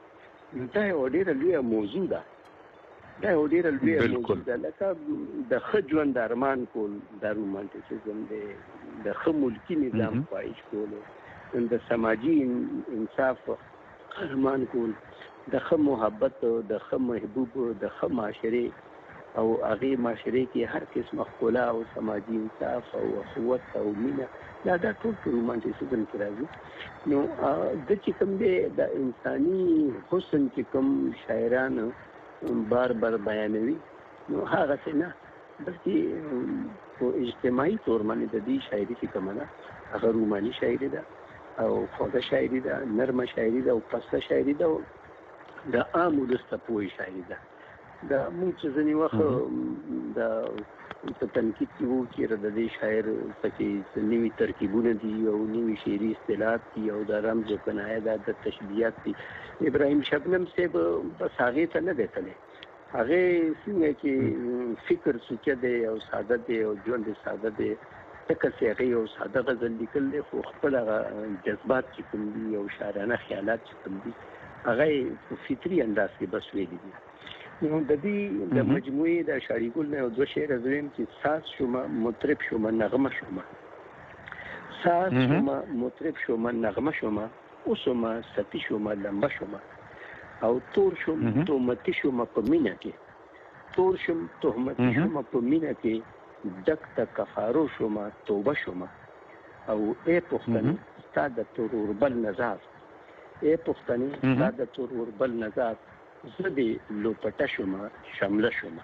دا یو ډېره لویه موضوع ده دا یو ډېره لویه موضوع ده لکه د ښه ژوند ارمان کول دا رومانټیسزم دی د ښه ملکي نظام خواهش کول د سماجي انصاف ارمان کول د ښه محبت د ښه محبوب د ښه معاشرې او هغې معاشرې کې هر قسمه ښکلا او سماجي انصاف او اخوت او مینه دا دا ټول په رومانټیسزم کې راځي نو د چې کوم دی د انساني حسن چې کوم شاعران بار بار بیانوي نو هغه څه نه بلکې په اجتماعي طور باندې د دې شاعري چې کومه ده هغه روماني شاعري ده او خوږه شاعري ده نرمه شاعري ده او پسته شاعري ده د عام ولس ته پوهې شاعري ده دا موږ چې ځینې وخت د په تنقید کې وو چې د دې شاعر پکې نوي ترکیبونه دي او نوي شعري اصطلاحات دي او د رمز او کنایه ده د تشبیهات دي ابراهیم شبنم صاحب بس هغې ته نه دی تللی هغې څنګه چې فکر سوچه دی او ساده دی او ژوند یې ساده دی ځکه چې هغې یو ساده غزل لیکل دی خو خپل هغه جذبات چې کوم دي او شاعرانه خیالات چې کوم دي هغه یې په فطري انداز کې بس ویلي دي نو د دې د مجموعې د شاعري ګل نه یو دوه شعر زویم چې ساز شومه مطرب شومه نغمه شومه ساز شومه مطرب شومه نغمه شومه اوسمه سپي شومه لمبه شومه او تور شوم تهمتي شومه په مینه کې تور شوم تهمتي شومه په مینه کې ډک د کفارو شومه توبه شومه او ای پښتنې ستا د توروربل نظر ای پښتنې ستا د توروربل نظر زه دې لوپټه شومه شمله شومه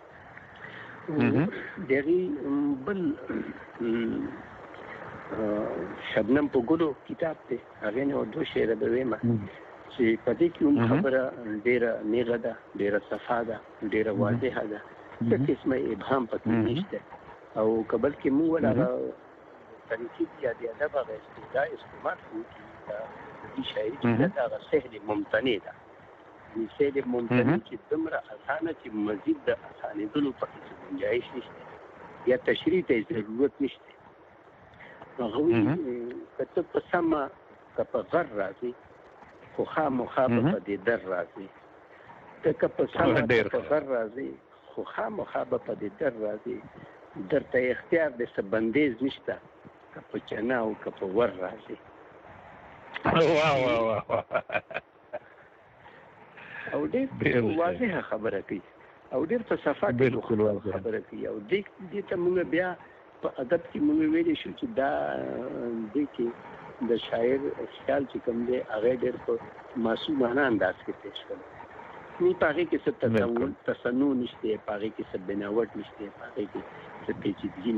دغې بل شبنم په ګلو کتاب دی هغې نه دوه شعره به ویمه چې په دې کې هم خبره ډېره نیغه ده ډېره صفا ده ډېره واضحه ده څه قسمه ابهام پکې نشته او که بلکې موږ ول هغه تنقید یا د ادب هغه استدعا استعمال کوو چې د دې شاعري چې ده هغه سهل ممتنع ده سهل ممتنع چې دومره اسانه چې مزید د اسانېدلو پکې څه گنجایش نشته یا تشریح ته ضرورت نشته هغه وایي که ته په سمه که په غر راځي خو خامخا به په دې در راځي ته که په سمه په غر راځي خو خامخا به په دې در راځي درته اختیار د څه بندیز نشته که په چنه او که په ور راځي واه واه واه او ډېر واضحه خبره کوي او ډېر په صفا کې خبره کوي او دې دې ته موږ بیا په ادب کې موږ ویلی شو چې دا دې کې د شاعر خیال چې کوم دی هغه ډېر په معصومانه انداز کې پیش کړی نه په هغې کې څه تصور تصنع نشته په هغې کې څه بناوټ نشته په هغې کې څه پیچیدګي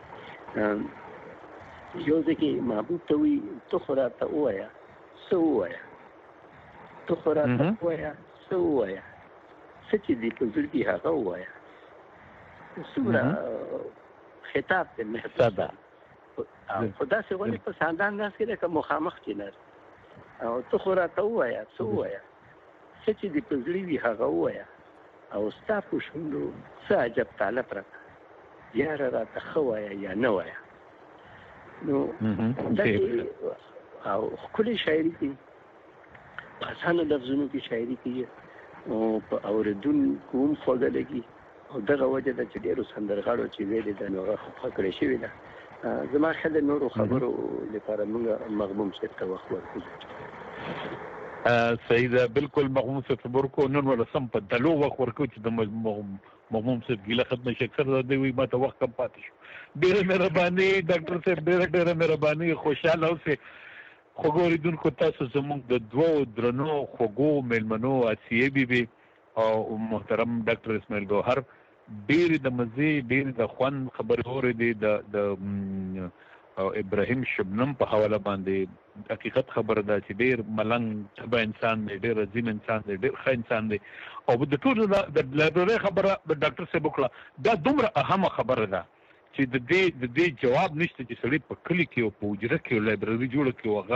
نشته یو ځای کې محبوب ته وایي ته خو راته ووایه څه ووایه ته خو راته ووایه څه ووایه څه چې دې په زړه کې هغه ووایه څومره خطاب ته محتاط ده خو داسې ولې په ساده انداز کې لکه مخامخ کېناست او ته خو راته ووایه څه ووایه څه چې دې په زړه وي هغه ووایه او ستا په شونډو څه عجب طالب راته یاره راته ښه وایه یا نه وایه نو داسې او ښکلې شاعري کوي په اسانه لفظونو کې شاعري کوي او په اورېدونکو هم خوږه لګي او دغه وجه ده چې ډېرو سندرغاړو چې ویلې ده نو هغه خفه کړې شوې ده زما خیال د نورو خبرو لپاره موږ مغموم صاحب ته وخت ورکوو صحیح ده بالکل مغموم صاحب خبر کو نن ولا سم په دلو وخت ورکو چې د مغموم صاحب ګیله ختمه شي اکثر د دوی ما ته وخت کم پاتې شو ډېره مهرباني ډاکټر صاحب ډېره ډېره مهرباني خوشاله اوسئ خوږو اورېدونکو تاسو زموږ د دوو درنو خوږو میلمنو اسیې بیبي او محترم ډاکټر اسماعیل ګوهر ډېرې د مزې ډېرې د خوند خبرې اورېدې د ابراهیم شبنم په حواله باندې حقیقت خبره ده چې ډېر ملنګ طبع انسان دی ډېر عظیم انسان دی ډېر ښه انسان دی او د ټولو د لایبررۍ خبره د ډاکټر صاحب وکړه دا دومره اهمه خبره ده چې د دې د دې جواب نشته چې سړی په کلي کې او په حجره کې لایبرري جوړه کړي او هغه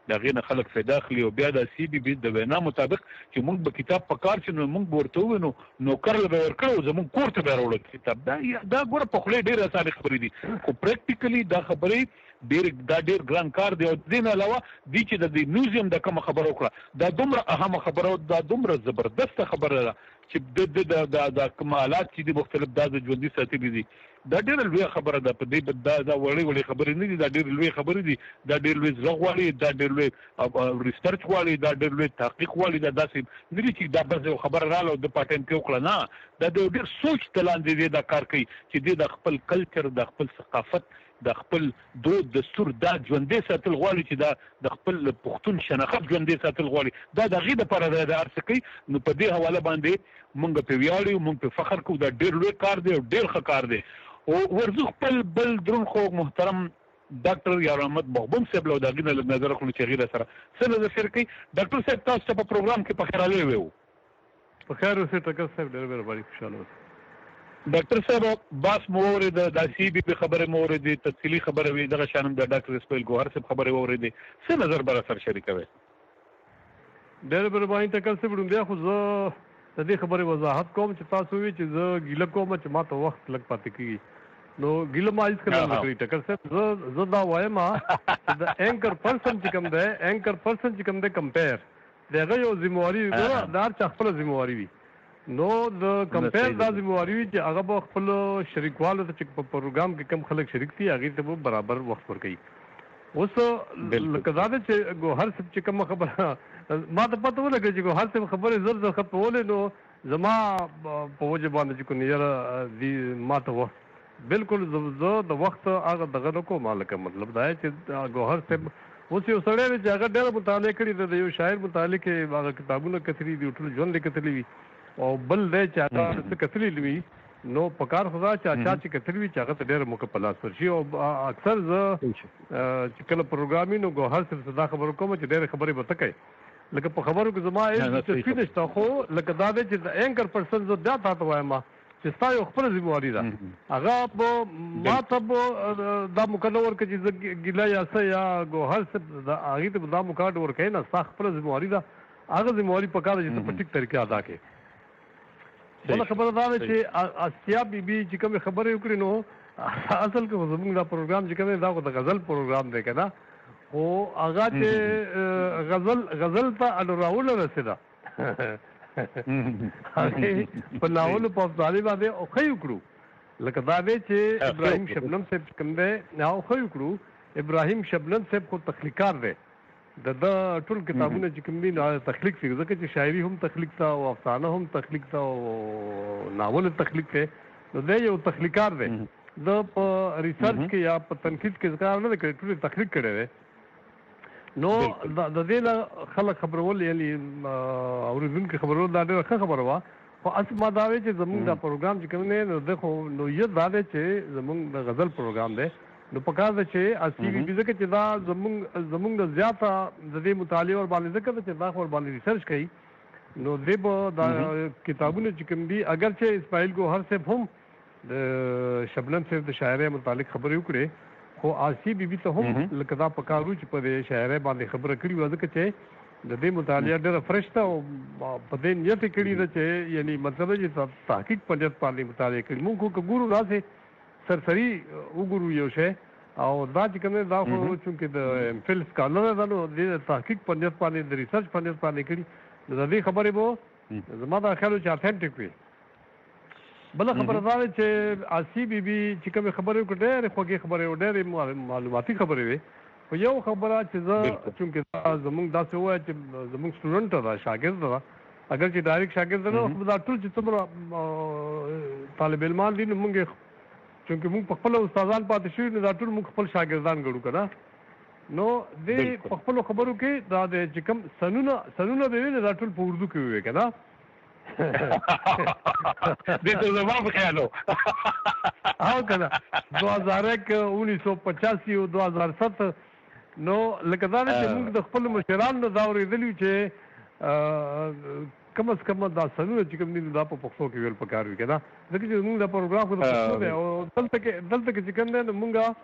دا غینه خلک فایده اخلي او بیا د سی بي بي د وینا مطابق چې موږ به کتاب په کار شنو موږ ورته ونو نوکر له ورکړو زموږ کور ته به راوړل کتاب دا دا ګوره په خله ډېر اسانه خبرې دي خو پریکټیکلی دا خبرې ډېر دا ډېر ګران کار دی او دین علاوه دي چې د میوزیم د کوم خبره وکړه دا دومره اهمه خبره دا دومره زبردست خبره ده چې د د د کمالات چې د مختلف د ژوندۍ ساتلي دي دا ډېر لوی خبره ده په دې دا دا وړي وړي خبرې نه دي دا ډېر لوی خبرې دي دا ډېر لوی زغ غواړي دا ډېر لوی ریسرچ غواړي دا ډېر لوی تحقیق غواړي دا داسې نه دي چې دا بس یو خبره رااله د پټن کې وکړه نه دا ډېر سوچ تلاندې دی دا کار کوي چې د خپل کلچر د خپل ثقافت د خپل دود دستور دا ژوندۍ ساتل غواړي چې دا د خپل پښتون شناخت ژوندۍ ساتل غواړي دا د غي د پر د ارڅ کوي نو په دې حواله باندې مونږ په ویاړو مونږ په فخر کوو دا ډېر لوی کار دی او ډېر ښه کار دی او ورزو خپل بل درون خو محترم ډاکټر یار احمد مغبون صاحب له دغه نظر خو چې غیره سره سره د شرکت ډاکټر صاحب تاسو په پروګرام کې په خیر علي وو په خیر اوسه ټکر صاحب ډېر ډېر باندې خوشاله اوسه ډاکټر صاحب باس مورید د سی بي بي خبره مورید تفصیلی خبره وی دغه شانم د ډاکټر اسماعیل ګوهر صاحب خبره اورید څه نظر بر سره شریکوي ډېر ډېر باندې ټکر صاحب روندیا خو زه د دې خبرې وضاحت کوم چې تاسو وی چې زه ګیله کوم چې ما ته وخت لګ پاتې کیږي نو ګیله ما هیڅ کله نه کوي ټکر صاحب زه زه دا وایم چې د اینکر پرسن چې کوم دی اینکر پرسن چې کوم دی کمپیر دغه یو ذمہواری ګوره دا چې خپل ذمہواری وي نو د کمپیر دا ذمہواری وي چې هغه به خپل شریکوالو ته چې په پروګرام کې کم خلک شریک دي هغه ته برابر وخت ورکړي اوس لکه دا چې ګوهر صاحب چې کوم خبره ما ته پته ولګي چې ګوهر صاحب خبره زر زر خپلولې نو زما په وجه باندې چې کو نیره دی ما ته وخت بالکل زه د وخت هغه دغه نکو مالک مطلب دا چې ګوهر صاحب اوس یو سړی چې هغه ډېر مطالعه کړي د یو شاعر مطالعه کې هغه کتابونه کتلي دي ټول ژوند کتلي وي او بل دی چې هغه څه کتلي وي نو پکار خدا چې اچھا چې کتلي وي چې هغه ډېر موقع په لاس ورشي او اکثر زه چې کله پروګرامینګ او ګوهر صاحب صدا خبرو کوم چې ډېر خبرې به تکي لکه په خبرو کې زما هیڅ تصفیه نشته خو لکه دا دی چې د اینکر پرسن زه بیا تاسو وایم چې ستا یو خپل ذمہواری ده هغه په ما ته دا مکلور کې چې ګیلا یا څه یا ګوهر صاحب دا هغه ته دا مکاډ ورکې نه ستا خپل ذمہواری ده هغه ذمہواری په کار چې په ټیک طریقې ادا کړي بل خبره دا ده چې اسیا بي بي چې کوم خبرې وکړي نو اصل کې زموږ دا پروګرام چې کوم دا د غزل پروګرام دی کنه او هغه چې غزل غزل ته اډراول رسیدا په ناول په طالب باندې او خې وکړو لکه دا دی چې ابراهیم شبنم صاحب کوم دی نو خې وکړو ابراهیم شبنم صاحب خو تخلیقار دی د د ټول کتابونه چې کوم دي نو تخلیق څه ځکه چې شاعري هم تخلیق تا او افسانه هم تخلیق تا او ناول تخلیق ته نو دی یو تخلیقار دی د په ریسرچ کې یا په تنقید کې ځکه نه کوي ټول تخلیق کړي دی نو د دې له خلک خبرول یعنی اوریدونکو خبرول دا ډېره ښه خبره وه خو اصل ما دا وی چې زموږ دا پروګرام چې کوم دی نو دغه نو یو دا دی چې زموږ د غزل پروګرام دی نو پکار ده چې اسی بي بي ځکه چې دا زموږ زموږ د زیاته د دې مطالعه ور باندې ځکه چې دا ور باندې ریسرچ کوي نو دې به دا کتابونه چې کوم دي اگر چې اسماعیل ګوهر صاحب هم د شبنم صاحب د شاعرۍ متعلق خبرې وکړي خو آسی بي بي ته هم لکه دا پکارو چې په دې شاعرۍ باندې خبره کړې وه ځکه چې د دې مطالعه ډېره فرش ده او په دې نیت یې کړې ده چې یعنی مطلب چې تحقیق په نیت باندې مطالعه کړي موږ خو که ګورو داسې سرسري وګورو یو شی او دا چې کوم دا خو چونکې د ایم فل سکالر ده نو د تحقیق په نیت باندې د ریسرچ په نیت باندې کړي نو د دې خبرې به زما دا خیال چې اتھنټیک وي بل خبره دا چې آسی بي بي چې کوم خبرې وکړې ډېرې خوږې خبرې او ډېرې معلوماتي خبرې وي خو یو خبره چې زه چونکې زموږ داسې ووایه چې زموږ سټوډنټ ده شاګرد ده اگر چې ډایرکټ شاګرد نه دا ټول چې څومره طالب علمان دي نو موږ چونکې موږ په خپل استادان پاتې شوي نو دا ټول موږ خپل شاګردان ګڼو که نه نو دې په خپلو خبرو کې دا د چې کوم سنونه سنونه به وي دا ټول په اردو کې ووایي که نه دې ته زما په خیال و او که نه دو هزار ایک انیس سو پچاسی او دو هزار ست نو لکه دا نه چې موږ د خپلو مشرانو دا اورېدلي چې کم از کم دا سنونه چې کوم دي دا په پښتو کې ویل پکار وي که نه ځکه چې موږ دا پروګرام خو د پښتو دی او دلته کې دلته کې چې کوم دی نو موږ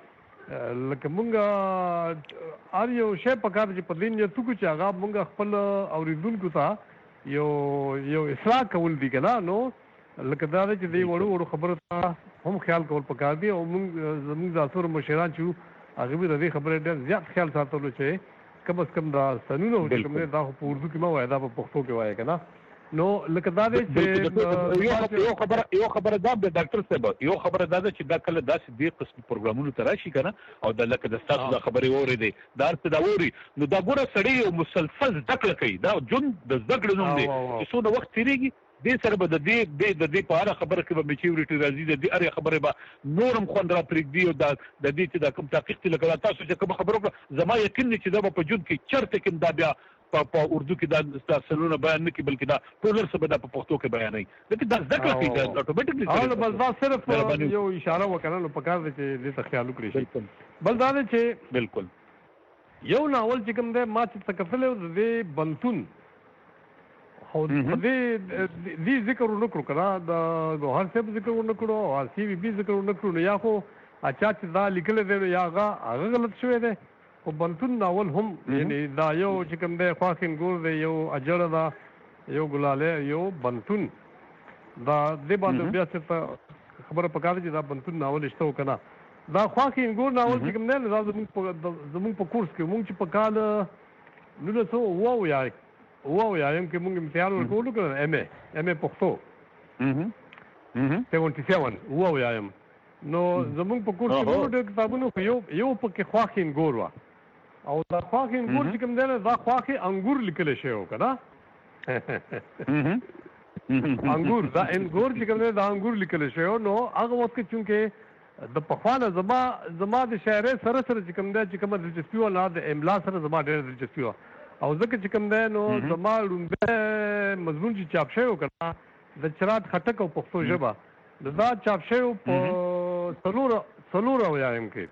لکه مونږ هر یو شی پکار چې په دین یې توکو چې هغه مونږ خپل اوریدونکو ته یو یو اصلاح کول دي که نه. نو لکه دا دی چې دې وړو وړو خبرو ته هم خیال کول پکار دي او مونږ زمونږ د اثرو مشران چې هغه به د دې خبرې ډېر زیات خیال ساتلو چې کم از کم دا سنونه چې کوم دی دا خو په اردو کې مه وایه، دا په پښتو کې وایه که نه. نو لکه دا دی چې یو خبره یو خبره دا د ډاکټر صاحب یو خبره دا ده چې دا کله داسې دې قسم پروګرامونو ته راشي که نه او دا لکه د ستاسو دا خبرې واورېدې دا هر څه دا واوري نو دا ګوره سړی یو مسلسل زده کړه کوي. دا ژوند د زده کړې نوم دی چې څونه وخت تېرېږي دې سره به د دې د دې په هره خبره کې به میچیورټي راځي، د دې هرې خبرې به نور هم خوند را پرېږدي او دا د دې چې دا کوم تحقیق چې لکه تاسو چې کومه خبره وکړه زما یقین دی چې دا به په ژوند کې چېرته کې دا بیا په اردو کې دا سلونه بیان نه کړي بلکې دا ټول هر څه به دا په پښتو کې بیانوي. لکه دا زده کړه کوي دا اټومیټکلي بس دا صرف یو اشاره وکړه نو پکار دی چې دې ته خیال وکړي شي. بل دا دی چې بالکل یو ناول چې کوم دی ما چې څه کتلی و د دې بلتون خو دې دې ذکر ونه کړو که نه د ګوهر صاحب ذکر ونه کړو او آر سی بي بي ذکر ونه کړو نو یا خو اچا چې دا لیکلی دی یا هغه هغه غلط شوی دی. خو بلتون ناول هم یعنی دا یو چې کوم دی خواخین ګور دی یو اجړه ده یو ګلالی یو بلتون دا دې باندې بیا څه خبره پکار ده چې دا بلتون ناول شته و که نه. دا خواخین ګور ناول چې کوم دی نو دا زموږ په کورس کې مونږ چې په کال نولس سوه اوه اویا اوه اویایم کې مونږ امتحان ورکولو که نه ایم اے ایم اے پښتو سیونټي سیون اوه اویایم نو زموږ په کورس کې مونږ ډېر کتابونه خو یو یو پکې خواخین ګور وه او دا خواخین ګور چې کوم دی نه دا خواخې انګور لیکلی شوی و که نه انګور دا انګور چې کوم دی دا انګور لیکلی شوی و. نو هغه وخت کې چونکې د پخوا نه زما زما د شاعرۍ سره سره چې کوم دی چې کومه دلچسپي وه نه د املا سره زما ډېره دلچسپي وه او ځکه چې کوم دی نو زما لومبی مضمون چې چاپ شوی و که نه د چراټ خټک او پښتو ژبه د دا چاپ شوی په څلور څلور اویایم کې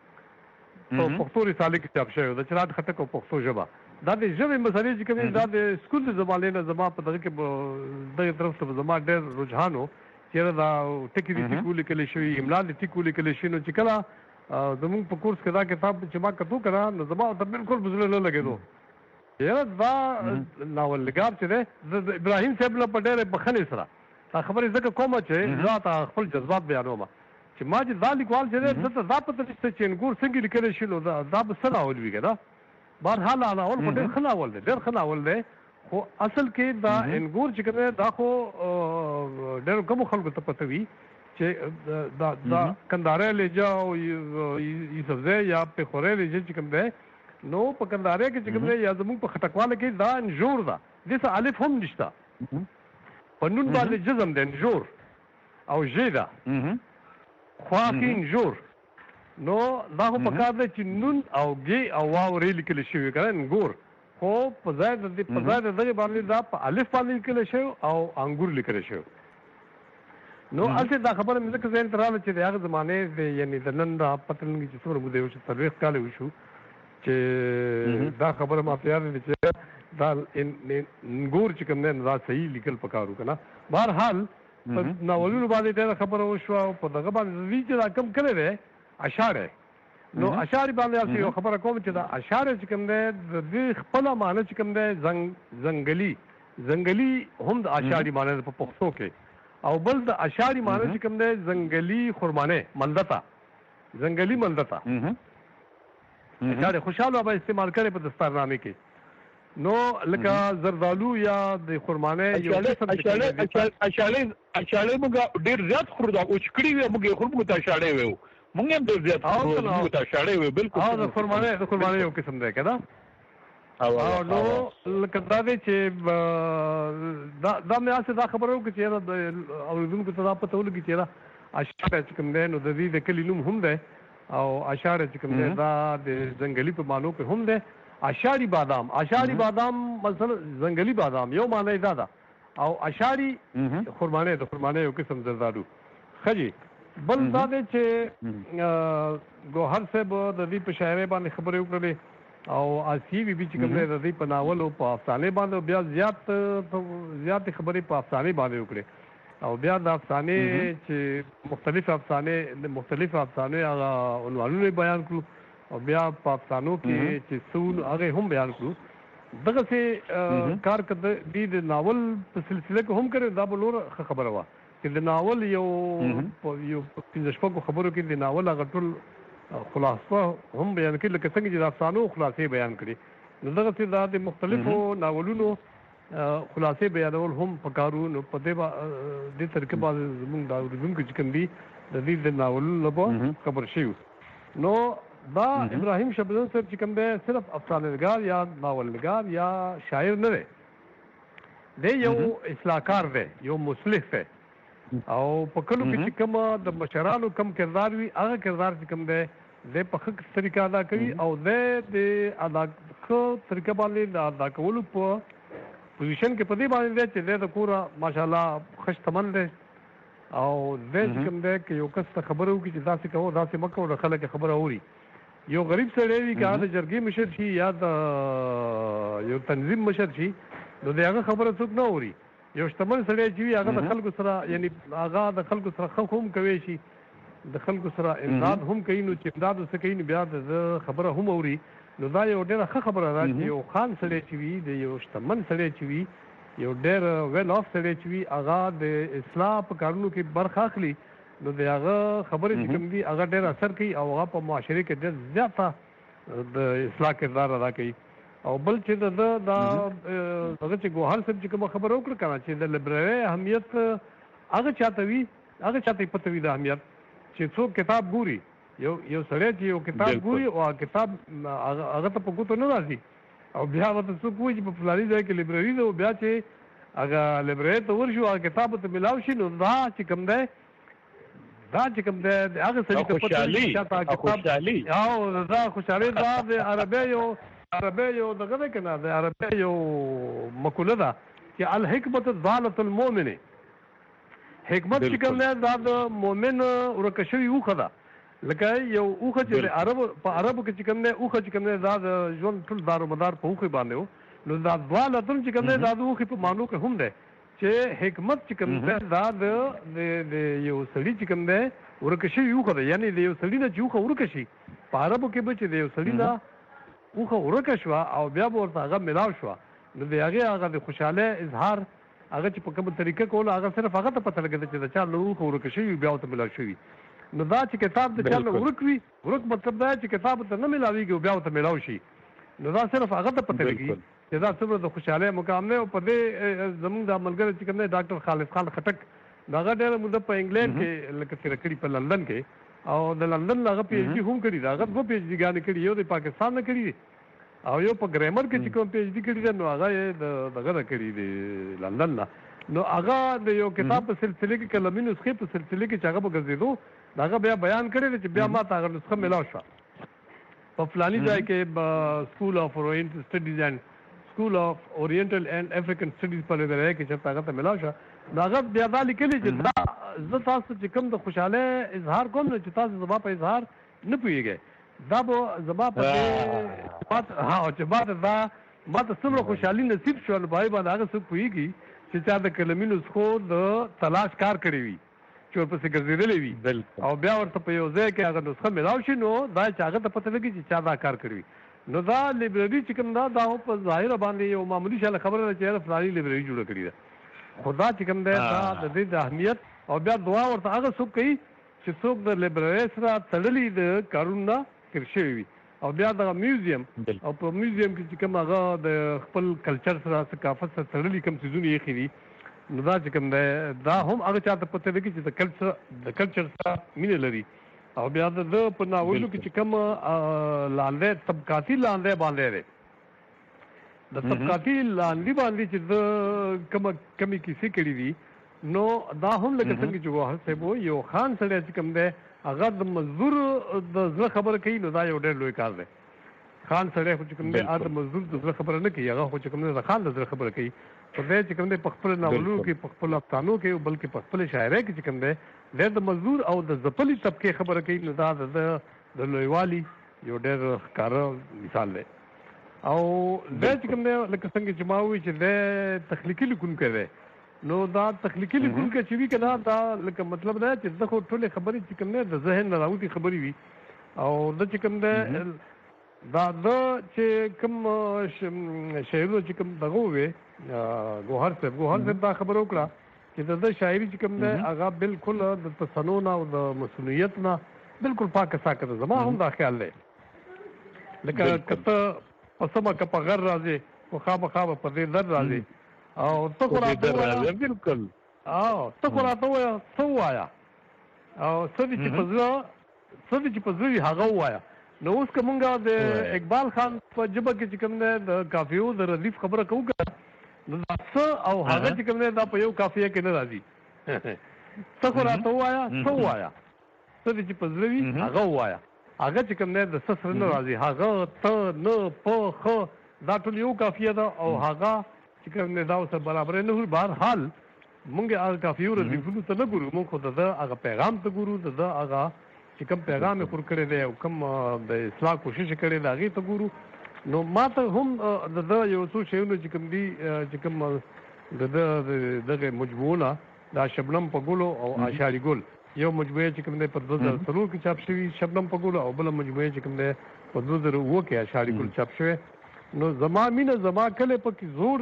په پښتو رسالې کې چاپ شوی د چراټ خټک او پښتو ژبه دا د ژبې مسلې چې کوم دا د سکول د زمانې نه زما په دغه کې دغه طرف ته زما ډېر رجحان و چېرې دا ټکي د ټکو لیکلی شوي املا د ټکو لیکلی شوي نو چې کله زموږ په کورس کې دا کتاب چې ما کتو که نه نو زما ورته بالکل په زړه نه لګېدو. یاره دا ناول نګار چې دی د ابراهیم صاحب نه په ډېرې بخښنې سره دا خبرې ځکه کومه چې زه ته خپل جذبات بیانوم چې ما چې دا لیکوال چې دی دلته دا پته نشته چې انګور څنګه لیکلی شي نو دا دا به څه ناول وي که نه. بهرحال دا ناول خو ډېر ښه ناول دی ډېر ښه ناول دی خو اصل کې دا انګور چې کوم دی دا خو ډېرو کمو خلکو ته پته وي چې دا دا کندهارۍ لهجه او یوسفزۍ یا پېښورۍ لهجه چې کوم دی نو په کندهارۍ کې چې کوم دی یا زموږ په خټکواله کې دا انژور ده دې څه الف هم نشته په نون باندې جزم دی انژور او ژې ده خواکې انژور نو دا خو پکار دی چې نون او ګې او واو رې لیکلی شوي که نه انګور خو په ځای د دې په ځای د دغې باندې دا په الف باندې لیکلی شوی او انګور لیکلی شوی. نو هلته دا خبره مې ځکه ذهن ته راغله چې د هغه زمانې د یعنې د نن دا پته لګي چې څومره موده وشو څلوېښت کاله وشو چې دا خبره ما ته یاد دی چې دا انګور چې کوم دی نو دا صحیح لیکل پکار و که نه. بهرحال په ناولونو باندې ډېره خبره وشوه او په دغه باندې دوی چې دا کم کلی دی اشعار نو اشعار باندې هسې یو خبره کوم چې دا اشعار چې کوم دی د دې خپله معنی چې کوم دی ځنګلي ځنګلي هم د اشعاري معنی ده په پښتو کې او بل د اشعاري معنی چې کوم دی ځنګلي خرمانې مندته ځنګلي مندته اشعار خوشحال بابا استعمال کړی په دستارنامې کې نو لکه زردالو یا د خرمانې یو قسم اشعاري اشعاري موږ ډېر زیات خورو دا اوچ کړي وي موږ یې خورو موږ ته اشعاري ویو مونږ هم ډېر زیات خورو موږ ته اشعاري ویو بالکل او د خرمانې د خرمانې یو قسم دی که نه او نو لکه دا دی چې دا دا مې هسې دا خبره وکړه چې یاره د اورېدونکو ته دا پته ولګي چې یاره اشعار چې کوم دی نو د دې د کلي نوم هم دی او اشعار چې کوم دی دا د ځنګلي په معنو کې هم دی. اشعاري بادام اشعاري بادام مثلا ځنګلي بادام یو معنی دا ده او اشعاري خرمانې د خرمانې یو قسم زردالو ښه جي. بل دا دی چې ګوهر صاحب د دې په شاعرۍ باندې خبرې وکړلې او آسي بي بي چې کوم دی د دې په ناول او په افسانې باندې بیا زیات زیاتې خبرې په افسانې باندې وکړې او بیا د افسانې چې مختلف افسانې د مختلف افسانې هغه عنوانونه بیان کړو او بیا په افسانو کې چې څو هغه هم بیان کړو دغه سه کار کړ د ناول په سلسله کې هم کړو دا به نور خبره وه چې د ناول یو یو پنځه شپږو خبرو کې د ناول هغه ټول خلاصه هم بیان کړي لکه څنګه چې د افسانو خلاصې بیان کړي نو دغه سه دا د مختلفو ناولونو خلاصې بیانول هم پکارو نو په دې دې طریقې باندې زموږ دا اورېدونکو چې کوم دي د دې د ناولونو په خبر شي نو دا ابراهیم شبنم صاحب چې کوم دی صرف افسانه نګار یا ناول نګار یا شاعر نه دی دی یو اصلاحکار دی یو مصلح دی او په کلو کې چې کوم د مشرانو کم کردار وي هغه کردار چې کوم دی دی په ښه طریقه ادا کوي او دی د ادا ښه طریقه باندې د ادا کولو په پوزیشن کې په دې باندې دی چې دی د کوره ماشاءالله خشتمن دی او دی چې کوم دی که یو کس ته خبره وکړي چې داسې کوو داسې مه کوو د خلک خبره اوري یو غریب سړی وي که هغه د جرګې مشر شي یا د یو تنظیم مشر شي نو د هغه خبره څوک نه اوري یو شتمن سړی چې وي هغه د خلکو سره یعنی هغه د خلکو سره ښه هم کوی شي د خلکو سره امداد هم کوي نو چې امداد ورسره کوي نو بیا د خبره هم اوري نو دا یو ډېره ښه خبره ده چې یو خان سړی چې وي د یو شتمن سړی چې وي یو ډېر ویل آف سړی چې وي هغه د اصلاح په کارونو کې برخه اخلي نو د هغه خبرې چې کوم دي هغه ډېر اثر کوي او هغه په معاشرې کې ډېر زیاته د اصلاح کردار ادا کوي او بل چې د دا هغه چې ګوهر صاحب چې کومه خبره وکړه که نه چې د لایبررۍ اهمیت هغه چاته وي هغه چاته پته وي د اهمیت چې څوک کتاب ګوري یو یو سړی چې یو کتاب ګوري او کتاب هغه ته په ګوتو نه راځي او بیا ورته څوک وایي چې په فلاني ځای کې لایبرري ده او بیا چې هغه لایبررۍ ته ورشو هغه کتاب ته ملاو شي نو دا چې کوم دی دا چې کوم دی هغه سړي ته پته وي چې خوشحالي او دا خوشحالي دا د عربۍ یو عربۍ یو دغه دی که نه د عربۍ یو مقوله ده چې الحکمت ضالة المؤمن حکمت چې کوم دی دا د مؤمن ورکه شوې اوښه ده لکه یو اوښه چې د عربو په عربو کې چې کوم دی اوښه چې کوم دی دا د ژوند ټول دارومدار په اوښې باندې و نو دا ضالة چې کوم دی دا د اوښې په معنو کې هم دی چې حکمت چې کوم دی دا د یو سړي چې کوم دی ورکه شوې اوښه ده یعنې د یو سړي نه چې اوښه ورکه شي په عربو کې به چې د یو سړي نه اوښه ورکه شوه او بیا به ورته هغه ملاو شوه نو د هغې هغه د خوشحالۍ اظهار هغه چې په کومه طریقه کوله هغه صرف هغه ته پته لګېده چې د چا له اوښه ورکه شوي بیا ورته ملاو شوي نو دا چې کتاب د چا نه ورک وي ورک مطلب دا چې کتاب ته نه ملاویږي او بیا ورته ملاو شي نو دا صرف هغه ته پته لګي چې دا څومره د خوشحالۍ مقام دی او په دې زموږ دا ملګری چې کوم دی ډاکټر خالد خان خټک د هغه ډېره موده په انګلینډ کې لکه تېره کړي په لندن کې او د لندن هغه پی ایچ ډي هم کړي ده هغه دوه پی ایچ ډيګانې کړي یو د پاکستان نه کړي دي او یو په ګرامر کې چې کوم پی ایچ ډي کړي ده نو هغه یې د دغه نه کړي دي لندن نه نو هغه د یو کتاب په سلسله کې کلمي نسخې په سلسله کې چې هغه به ګرځېدو هغه بیا بیان کړی دی چې بیا ما ته هغه نسخه ملاو شوه په فلاني ځای کې سکول اف اورینټل سټډیز اینډ سکول اف اورینټل اینډ افریقن سټډیز په لایبررۍ کې چې هغه ته ملاو شوه نو هغه بیا دا لیکلي چې دا زه تاسو چې کوم د خوشحالۍ اظهار کوم نو چې تاسو زما په اظهار نه پوهېږئ دا به زما په دې ها چې ما ته دا ما ته څومره خوشحالي نصیب شوه نو په هغې باندې هغه څوک پوهېږي چې چا د کلمي نسخو د تلاش کار کړی وي چې ورپسې ګرځېدلی وي او بیا ورته په یو ځای کې هغه نسخه ملاو شي نو دا چې هغه ته پته لګي چې چا دا کار کړی وي نو دا لایبرري چې کوم دا دا په ظاهره باندې یو معمولي شاله خبره ده چې فلاني لایبرري جوړه کړې ده خو دا چې کوم دی دا د دې د اهمیت او بیا دعا ورته هغه څوک کوي چې څوک د لایبررۍ سره تړلي د کارونه نه تېر شوي وي او بیا دغه میوزیم او په میوزیم کې چې کوم هغه د خپل کلچر سره ثقافت سره تړلي کوم څیزونه ایښي دي نو دا چې کوم دی دا هم هغه چاته پته لګي چې د کلچر د کلچر سره مینه لري او بیا د ده په ناولو کې چې کوم لاندې طبقاتي لاندې باندې دی د طبقاتي لاندې باندې چې د کومه کمې کیسې کړي دي نو دا هم لکه څنګه چې ګوهر صاحب وایي یو خان سړی چې کوم دی هغه د مزدور د زړه خبره کوي نو دا یو ډېر لوی کار دی خان سړی خو چې کوم دی هغه د مزدور د زړه خبره نه کوي هغه خو چې کوم دی د خان د زړه خبره کوي خو دی چې کوم دی په خپلو ناولونو کې په خپلو افسانو کې بلکې په خپلې شاعرۍ کې چې کوم دی دی د مزدور او د ځپلي طبقې خبره کوي نو دا د د لویوالي یو ډېر ښکاره مثال دی او دی چې کوم دی لکه څنګه چې ما ووایي چې دی تخلیقي لیکونکی دی نو دا تخلیقي لیکونکی چې وي کنه دا لکه مطلب دا چې د خو ټولې خبرې چې کوم نه د ذهن نه راوتي خبرې وي او د چې کوم ده دا د چې کوم شاعرونو چې کوم دغه وي ګوهر صاحب ګوهر صاحب دا خبر وکړه چې د شاعري چې کوم ده هغه بالکل د تصنع او د مسنویت نه بالکل پاکه ساکه زما هم دا خیال دی لکه کته پسمه که په غر راځي خو خامخا په دې در راځي او ته خو راته وایه بالکل او ته خو راته وایه څه ووایه او څه دي چې په زړه څه دي چې په زړه وي هغه ووایه نو اوس که مونږ د اقبال خان په ژبه کې چې کوم دی د قافیو د ردیف خبره کوو که نو دا څه او هغه چې کوم دی دا په یو قافیه کې نه راځي څه خو راته ووایه څه ووایه څه دي چې په زړه وي هغه ووایه هغه چې کوم دی د څه سره نه راځي هغه ته نه په ښه دا ټول یو قافیه ده او هغه چې کوم دی دا ورسره برابر نه وي بهرحال مونږ هغه قافیو ردیفونو ته نه ګورو مونږ خو د ده هغه پیغام ته ګورو د ده هغه چې کوم پیغام یې خور کړی دی او کوم د اصلاح کوشش یې کړی دی هغې ته ګورو نو ما ته هم د ده یو څو شیونه چې کوم دي چې کوم د ده دغه مجموعونه دا شبنم په ګلو او اشاري ګل یو مجموعه چې کوم دی په دوه زره څلور کې چاپ شوي شبنم په ګلو او بله مجموعه چې کوم دی په دوه زره اووه کې اشاري ګل چاپ شوی نو زما مینه زما کلی پکې زور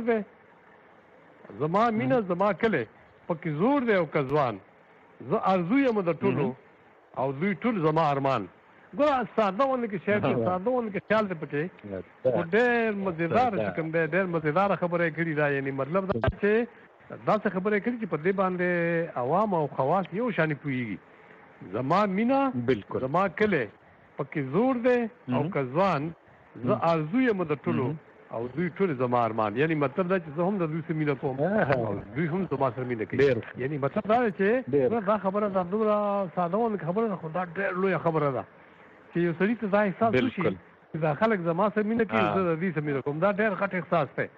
دی زما مینه زما کلی پکې زور دی او کزوان زه ارزو یم د ټولو او دوی ټول زما ارمان ګوره ساده ونه کې شعر کې ساده ونه کې خیال دی پکې خو ډېر مزېدار چې کوم دی ډېر مزېداره خبره یې کړې ده یعنې مطلب دا چې داسې خبره یې کړې چې په دې باندې عوام او خواص یو شانې پوهېږي زما مینه بالکل زما کلی پکې زور دی او کزوان زه ارزو یم د ټولو او دوی ټول زما ارمان یعنی مطلب دا چې زه هم د دوی سره مینه کوم او دوی هم زما سره مینه کوي یعنی مطلب دا چې دا خبره دا دومره ساده ونه خبره ده خو دا ډېر لویه خبره ده چې یو سړي ته دا احساس وشي چې دا خلک زما سره مینه کوي زه د دوی سره مینه کوم دا ډېر غټ احساس دی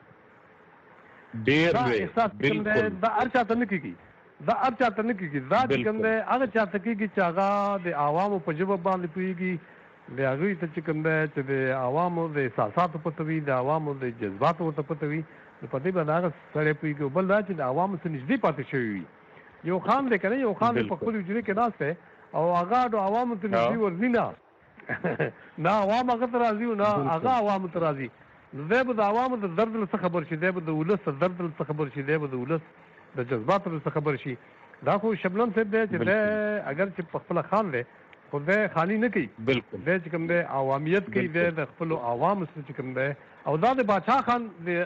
ډېر دا احساس بالکل دا هر چاته نه کېږي دا هر چاته نه کېږي دا چې کوم دی هغه چاته کېږي چې هغه د عوامو په ژبه باندې پوهېږي د هغوی ته چې کوم دی چې د عوامو د احساساتو پته وي د عوامو د جذباتو ورته پته وي نو په دې باندې هغه سړی پوهېږي بل دا چې د عوامو سره نږدې پاتې شوي وي یو خان دی که نه یو خان په خپل حجرې کې ناست دی او هغه د عوامو ته نږدې ورځي نه نه عوام هغه ته راځي نه هغه عوامو ته راځي نو دی به د عوامو د درد له څه خبر شي دی به د ولس د درد له څه خبر شي دی به د ولس د جذباتو له څه خبر شي دا خو شبنم صاحب دی چې دی اگر چې په خپله خان دی خو دی خالي نه کوي بالکل دی چې کوم دی عوامیت کوي دی د خپلو عوامو سره چې کوم دی او دا د باچا خان د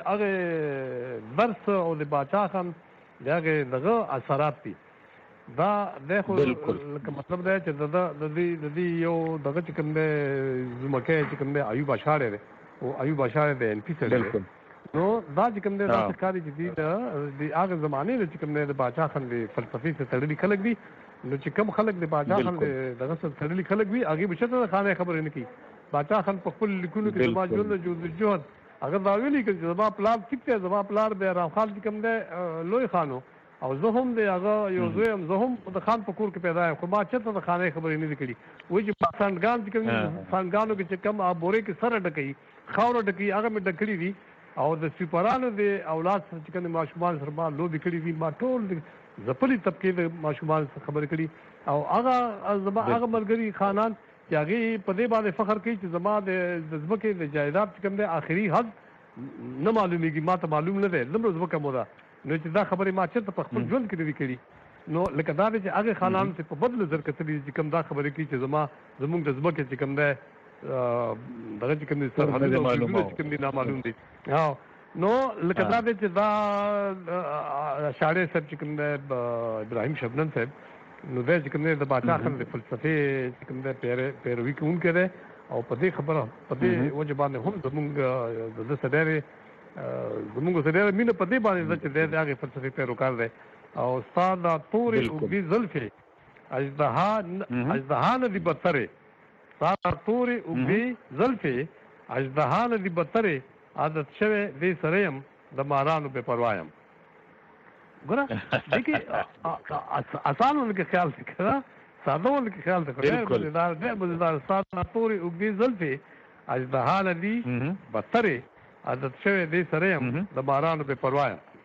هغې درس او د باچا خان د هغې دغه اثرات دي دا دی خو لکه مطلب دی چې د د دې یو دغه چې کوم دی زمکی چې کوم دی ایوب اشاړی دی او ایوب اشاړی د ان پي سره دی نو دا چې کوم دی داسې ښکاري چې دوی د هغه زمانې نه چې کوم دی د باچا خان د فلسفې سره تړلي خلک دي نو چې کوم خلک د باچا خان دغه سره تړلي خلک وي هغې به چېرته د خانې خبرې نه کوي باچا خان په خپل لیکونو کې زما ژوند جوړ هغه دا ویلي که زما پلار ټیک دی زما پلار د رام خان چې کوم دی لوی خان او زه هم د هغه یو زوی یم زه هم د خان په کور کې پیدا یم خو ما چېرته د خانې خبرې نه دي کړي وایي چې سانډګان چې کوم سانډګانو کې چې کوم بورې کې سره ډکوي خاوره ډکوي هغه مې ډک کړي دي او د سپارانو د اولاد سره چې کوم ماشومان سره ما لوبې کړي دي ما ټول ځپلي طبقې د ماشومان سره خبرې کړي او هغه زما هغه ملګري خانان چې هغې په دې باندې فخر کوي چې زما د ځمکې د جایداد چې کوم دی آخري حد نه معلومیږي ما ته معلوم نه دی دومره ځمکه مو ده نو چې دا خبرې ما چېرته په خپل ژوند کې نه دي کړي نو لکه دا دی چې هغې خانانو چې په بد نظر کتلي چې کوم دا خبرې کوي چې زما زموږ د ځمکې چې کوم دی دغه چې کوم دي سرحدونه او حدودونه چې کوم دي نامعلوم دي نو لکه دا دی چې دا شاعر صاحب چې کوم دی ابراهیم شبنم صاحب نو دی چې کوم دی د باچا خان د فلسفې چې کوم دی پیروي کوونکی دی او په دې خبره په دې وجه باندې هم زموږ د ده سره ډېرې زموږ سره ډېره مینه په دې باندې ده چې دی د هغې فلسفې پیروکار دی او ستا دا تورې اوږدې زلفې اژدها اژدها نه دي بدترې ستا دا تورې اوږدې زلفې اژدها نه دي بدترې عادت شوی دې سره یم د مارانو بې پروا یم ګوره دې کې اسان ونه کې خیال دی که نه ساده ونه کې خیال دی خو ډېر مزېدار ډېر مزېدار ستا دا تورې اوږدې زلفې اژدها نه دي بدترې عادت شوی دې سره یم د مارانو بې پروا یم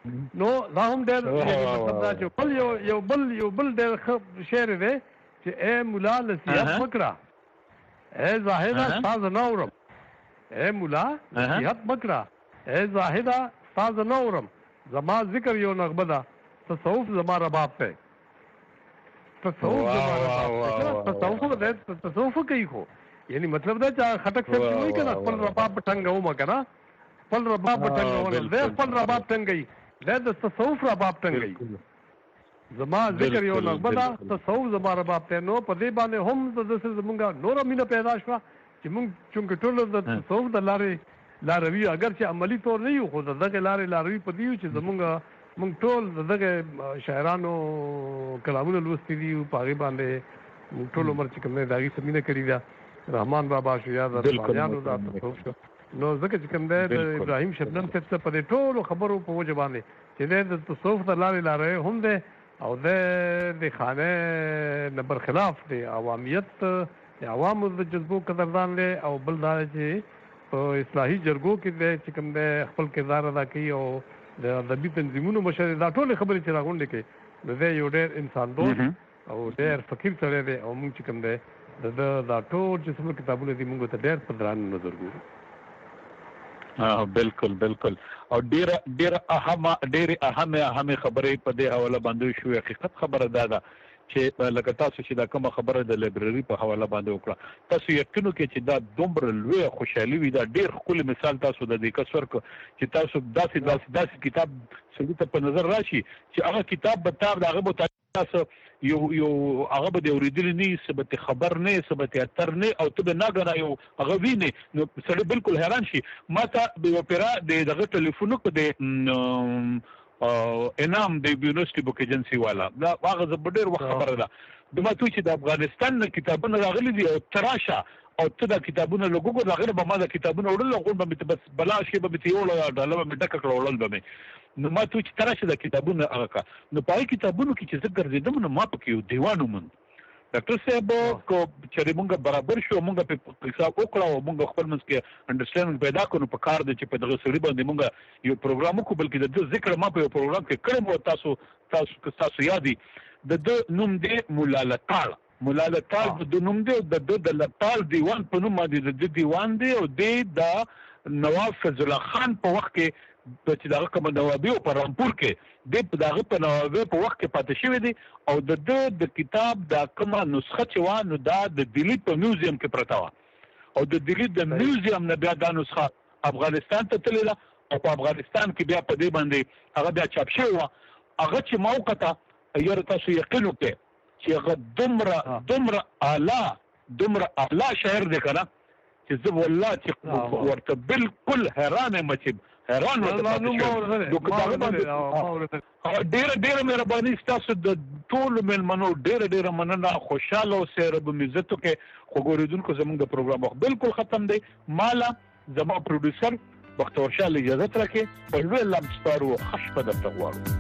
نو دا هم ډېر مطلب دا چې بل یو یو بل یو بل ډېر ښه شعر دی چې اے مولا نصیحت وکړه اے زاهده ساز نه اورم اے مولا نصیحت وکړه اے زاهده ساز نه اورم زما ذکر یو نغمه ده تصوف زما رباب دی تصوف زما رباب دی تصوف دی تصوف کوي خو یعنی مطلب دا چې خټک صاحب چې وایي که نه خپل رباب په ټنګ ومه که نه خپل رباب په ټنګ ومه دی خپل رباب ټنګوي دی د تصوف رباب ټنګوي زما ذکر یو نغمه ده تصوف زما رباب دی نو په دې باندې هم د داسې زمونږ نوره مینه پیدا شوه چې مونږ چونکې ټول د تصوف د لارې لاروي اگر چې عملي طور نه یو خو د دغې لارې لاروي په دې یو چې زمونږ مونږ ټول د دغې شاعرانو کلامونه لوستي دي په هغې باندې مونږ ټول عمر چې کوم دی د هغې څه مینه کړې ده رحمان بابا شو یا د رحمانیانو دا تصوف شو نو ځکه چې کوم دی د ابراهیم شبنم صاحب څه په دې ټولو خبرو په وجه باندې چې دی د تصوف د لارې لاروی هم دی او دی د خانه نه برخلاف دی عوامیت د عوامو د جذبو قدردان دی او بل دا چې په اصلاحي جرګو کې دی چې کوم دی خپل کردار ادا کوي او د ادبي تنظیمونو مشر دا ټولې خبرې چې راغونډې کوي نو دی یو ډېر انسان دوست او ډېر فقیر سړی دی او موږ چې کوم دی د دا ټول چې څومره کتابونه دي موږ ته ډېر په درانه نظر ګورو بالکل بالکل او ډېره ډېره اهمه ډېرې اهمې اهمې خبرې په دې حواله باندې شوې حقیقت خبره دا ده چې لکه تاسو چې دا کومه خبره د لایبرري په حواله باندې وکړه تاسو یقین وکړئ چې دا دومره لویه خوشحالي وي دا ډېر ښکلی مثال تاسو د دې کس ورکړو چې تاسو داسې داسې داسې کتاب سړي ته په نظر راشي چې هغه کتاب به تا د هغه به تاسو یو یو هغه به د اورېدلي نه څه به خبر نه څه به اتر نه او ته به ناګنه یو هغه وینې نو سړی بالکل حیران شي ما ته یوه پیره د دغه ټلیفون وکړو د انعام د یونیورسټي بک ایجنسي والا دا هغه زه به ډېر وخت خبره ده د ما ته چې د افغانستان نه کتابونه راغلي دي او ته راشه او ته دا کتابونه لږ وګوره هغه به ما دا کتابونه وړل هغوی به مې بس بلا شي به مې ته یوړه ډاله به مې ډکه کړه وړل به مې نو ما ته چې ته راشه دا کتابونه هغه کړه نو په هغې کتابونو کې چې زه ګرځېدم نو ما پکې یو دیوان وموند ډاکټر صاحب که چېرې مونږ برابر شو مونږ پې حساب وکړه او مونږ خپل منځ کې انډرسټینډ پیدا کړو نو په کار دی چې په دغه سړي باندې مونږ یو پروګرام وکړو بلکې د ده ذکر ما په یو پروګرام کې کړی و تاسو تاسو که تاسو یاد وي د ده نوم دی مولا لطاړ مولا لطاړ د ده نوم دی د ده د لطاړ دیوان په نوم باندې د ده دیوان دی او دی د نواب فضل الله خان په وخت کې چې دغه کومه نوابي او په رامپور کې دی په دغه په نوابي په وخت کې پاتې شوی دی او د ده د کتاب دا کومه نسخه چې وه نو دا د دلی په میوزیم کې پرته وه او د دلی د میوزیم نه بیا دا نسخه افغانستان ته تللې ده او په افغانستان کې بیا په دې باندې هغه بیا چاپ شوی وه هغه چې ما وکته یاره تاسو یقین وکړئ چې هغه دومره دومره اعلی دومره اعلی شاعر دی که نه چې زه والله چې ورته بالکل حیران یم چې حیران ډېره ډېره مهرباني ستاسو د ټولو مېلمنو ډېره ډېره مننه خوشحاله اوسئ رب مې عزت وکړي خو ګورېدونکو زموږ د پروګرام وخت بالکل ختم دی ماله زما پروډیوسر بختور شاه اجازت راکړي په لوی لمب سپارو ښه شپه درته غواړو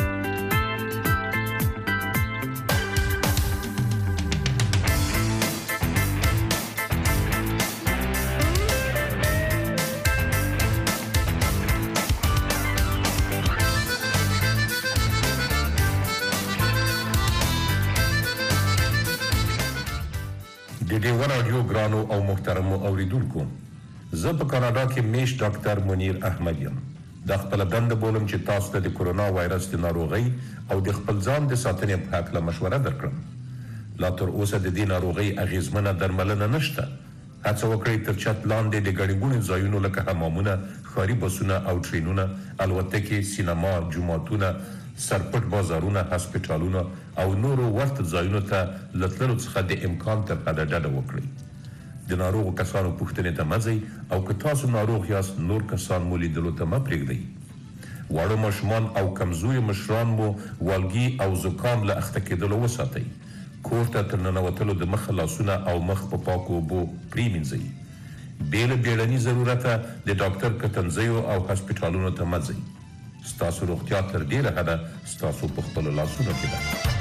د ډیو رادیو ګرانو او محترمو اوریدونکو زه په کاناډا کې میش ډاکټر منیر احمد یم د خپل دنده بولم چې تاسو ته د کورونا وایرس د ناروغۍ او د خپل ځان د ساتنې په هکله مشوره درکړم لا تر اوسه د دې ناروغۍ اغیزمنه درملنه نشته هڅه وکړئ تر چت لاندې د ګڼې ګوڼې ځایونو لکه حمامونه ښاري بسونه او ټرینونه الوتکې سینما جوماتونه سرپټ بازارونه هسپټالونه او نورو ورته ځایونو ته له تللو څخه د امکان تر حده ډډه وکړئ د ناروغو کسانو پوښتنې ته مه ځئ او که تاسو ناروغ یاست نور کسان مو لیدلو ته مه پرېږدئ واړه ماشومان او کمزوري مشران مو والګي او زکام له اخته کېدلو وساتئ کور ته تر ننوتلو د مخه لاسونه او مخ په پاکو اوبو پرېمینځئ بې له بیړني ضرورته د ډاکټر کتنځیو او هسپټالونو ته مه ځئ ستاسو روغتیا تر ډېره حده ستاسو په خپلو لاسونو کې ده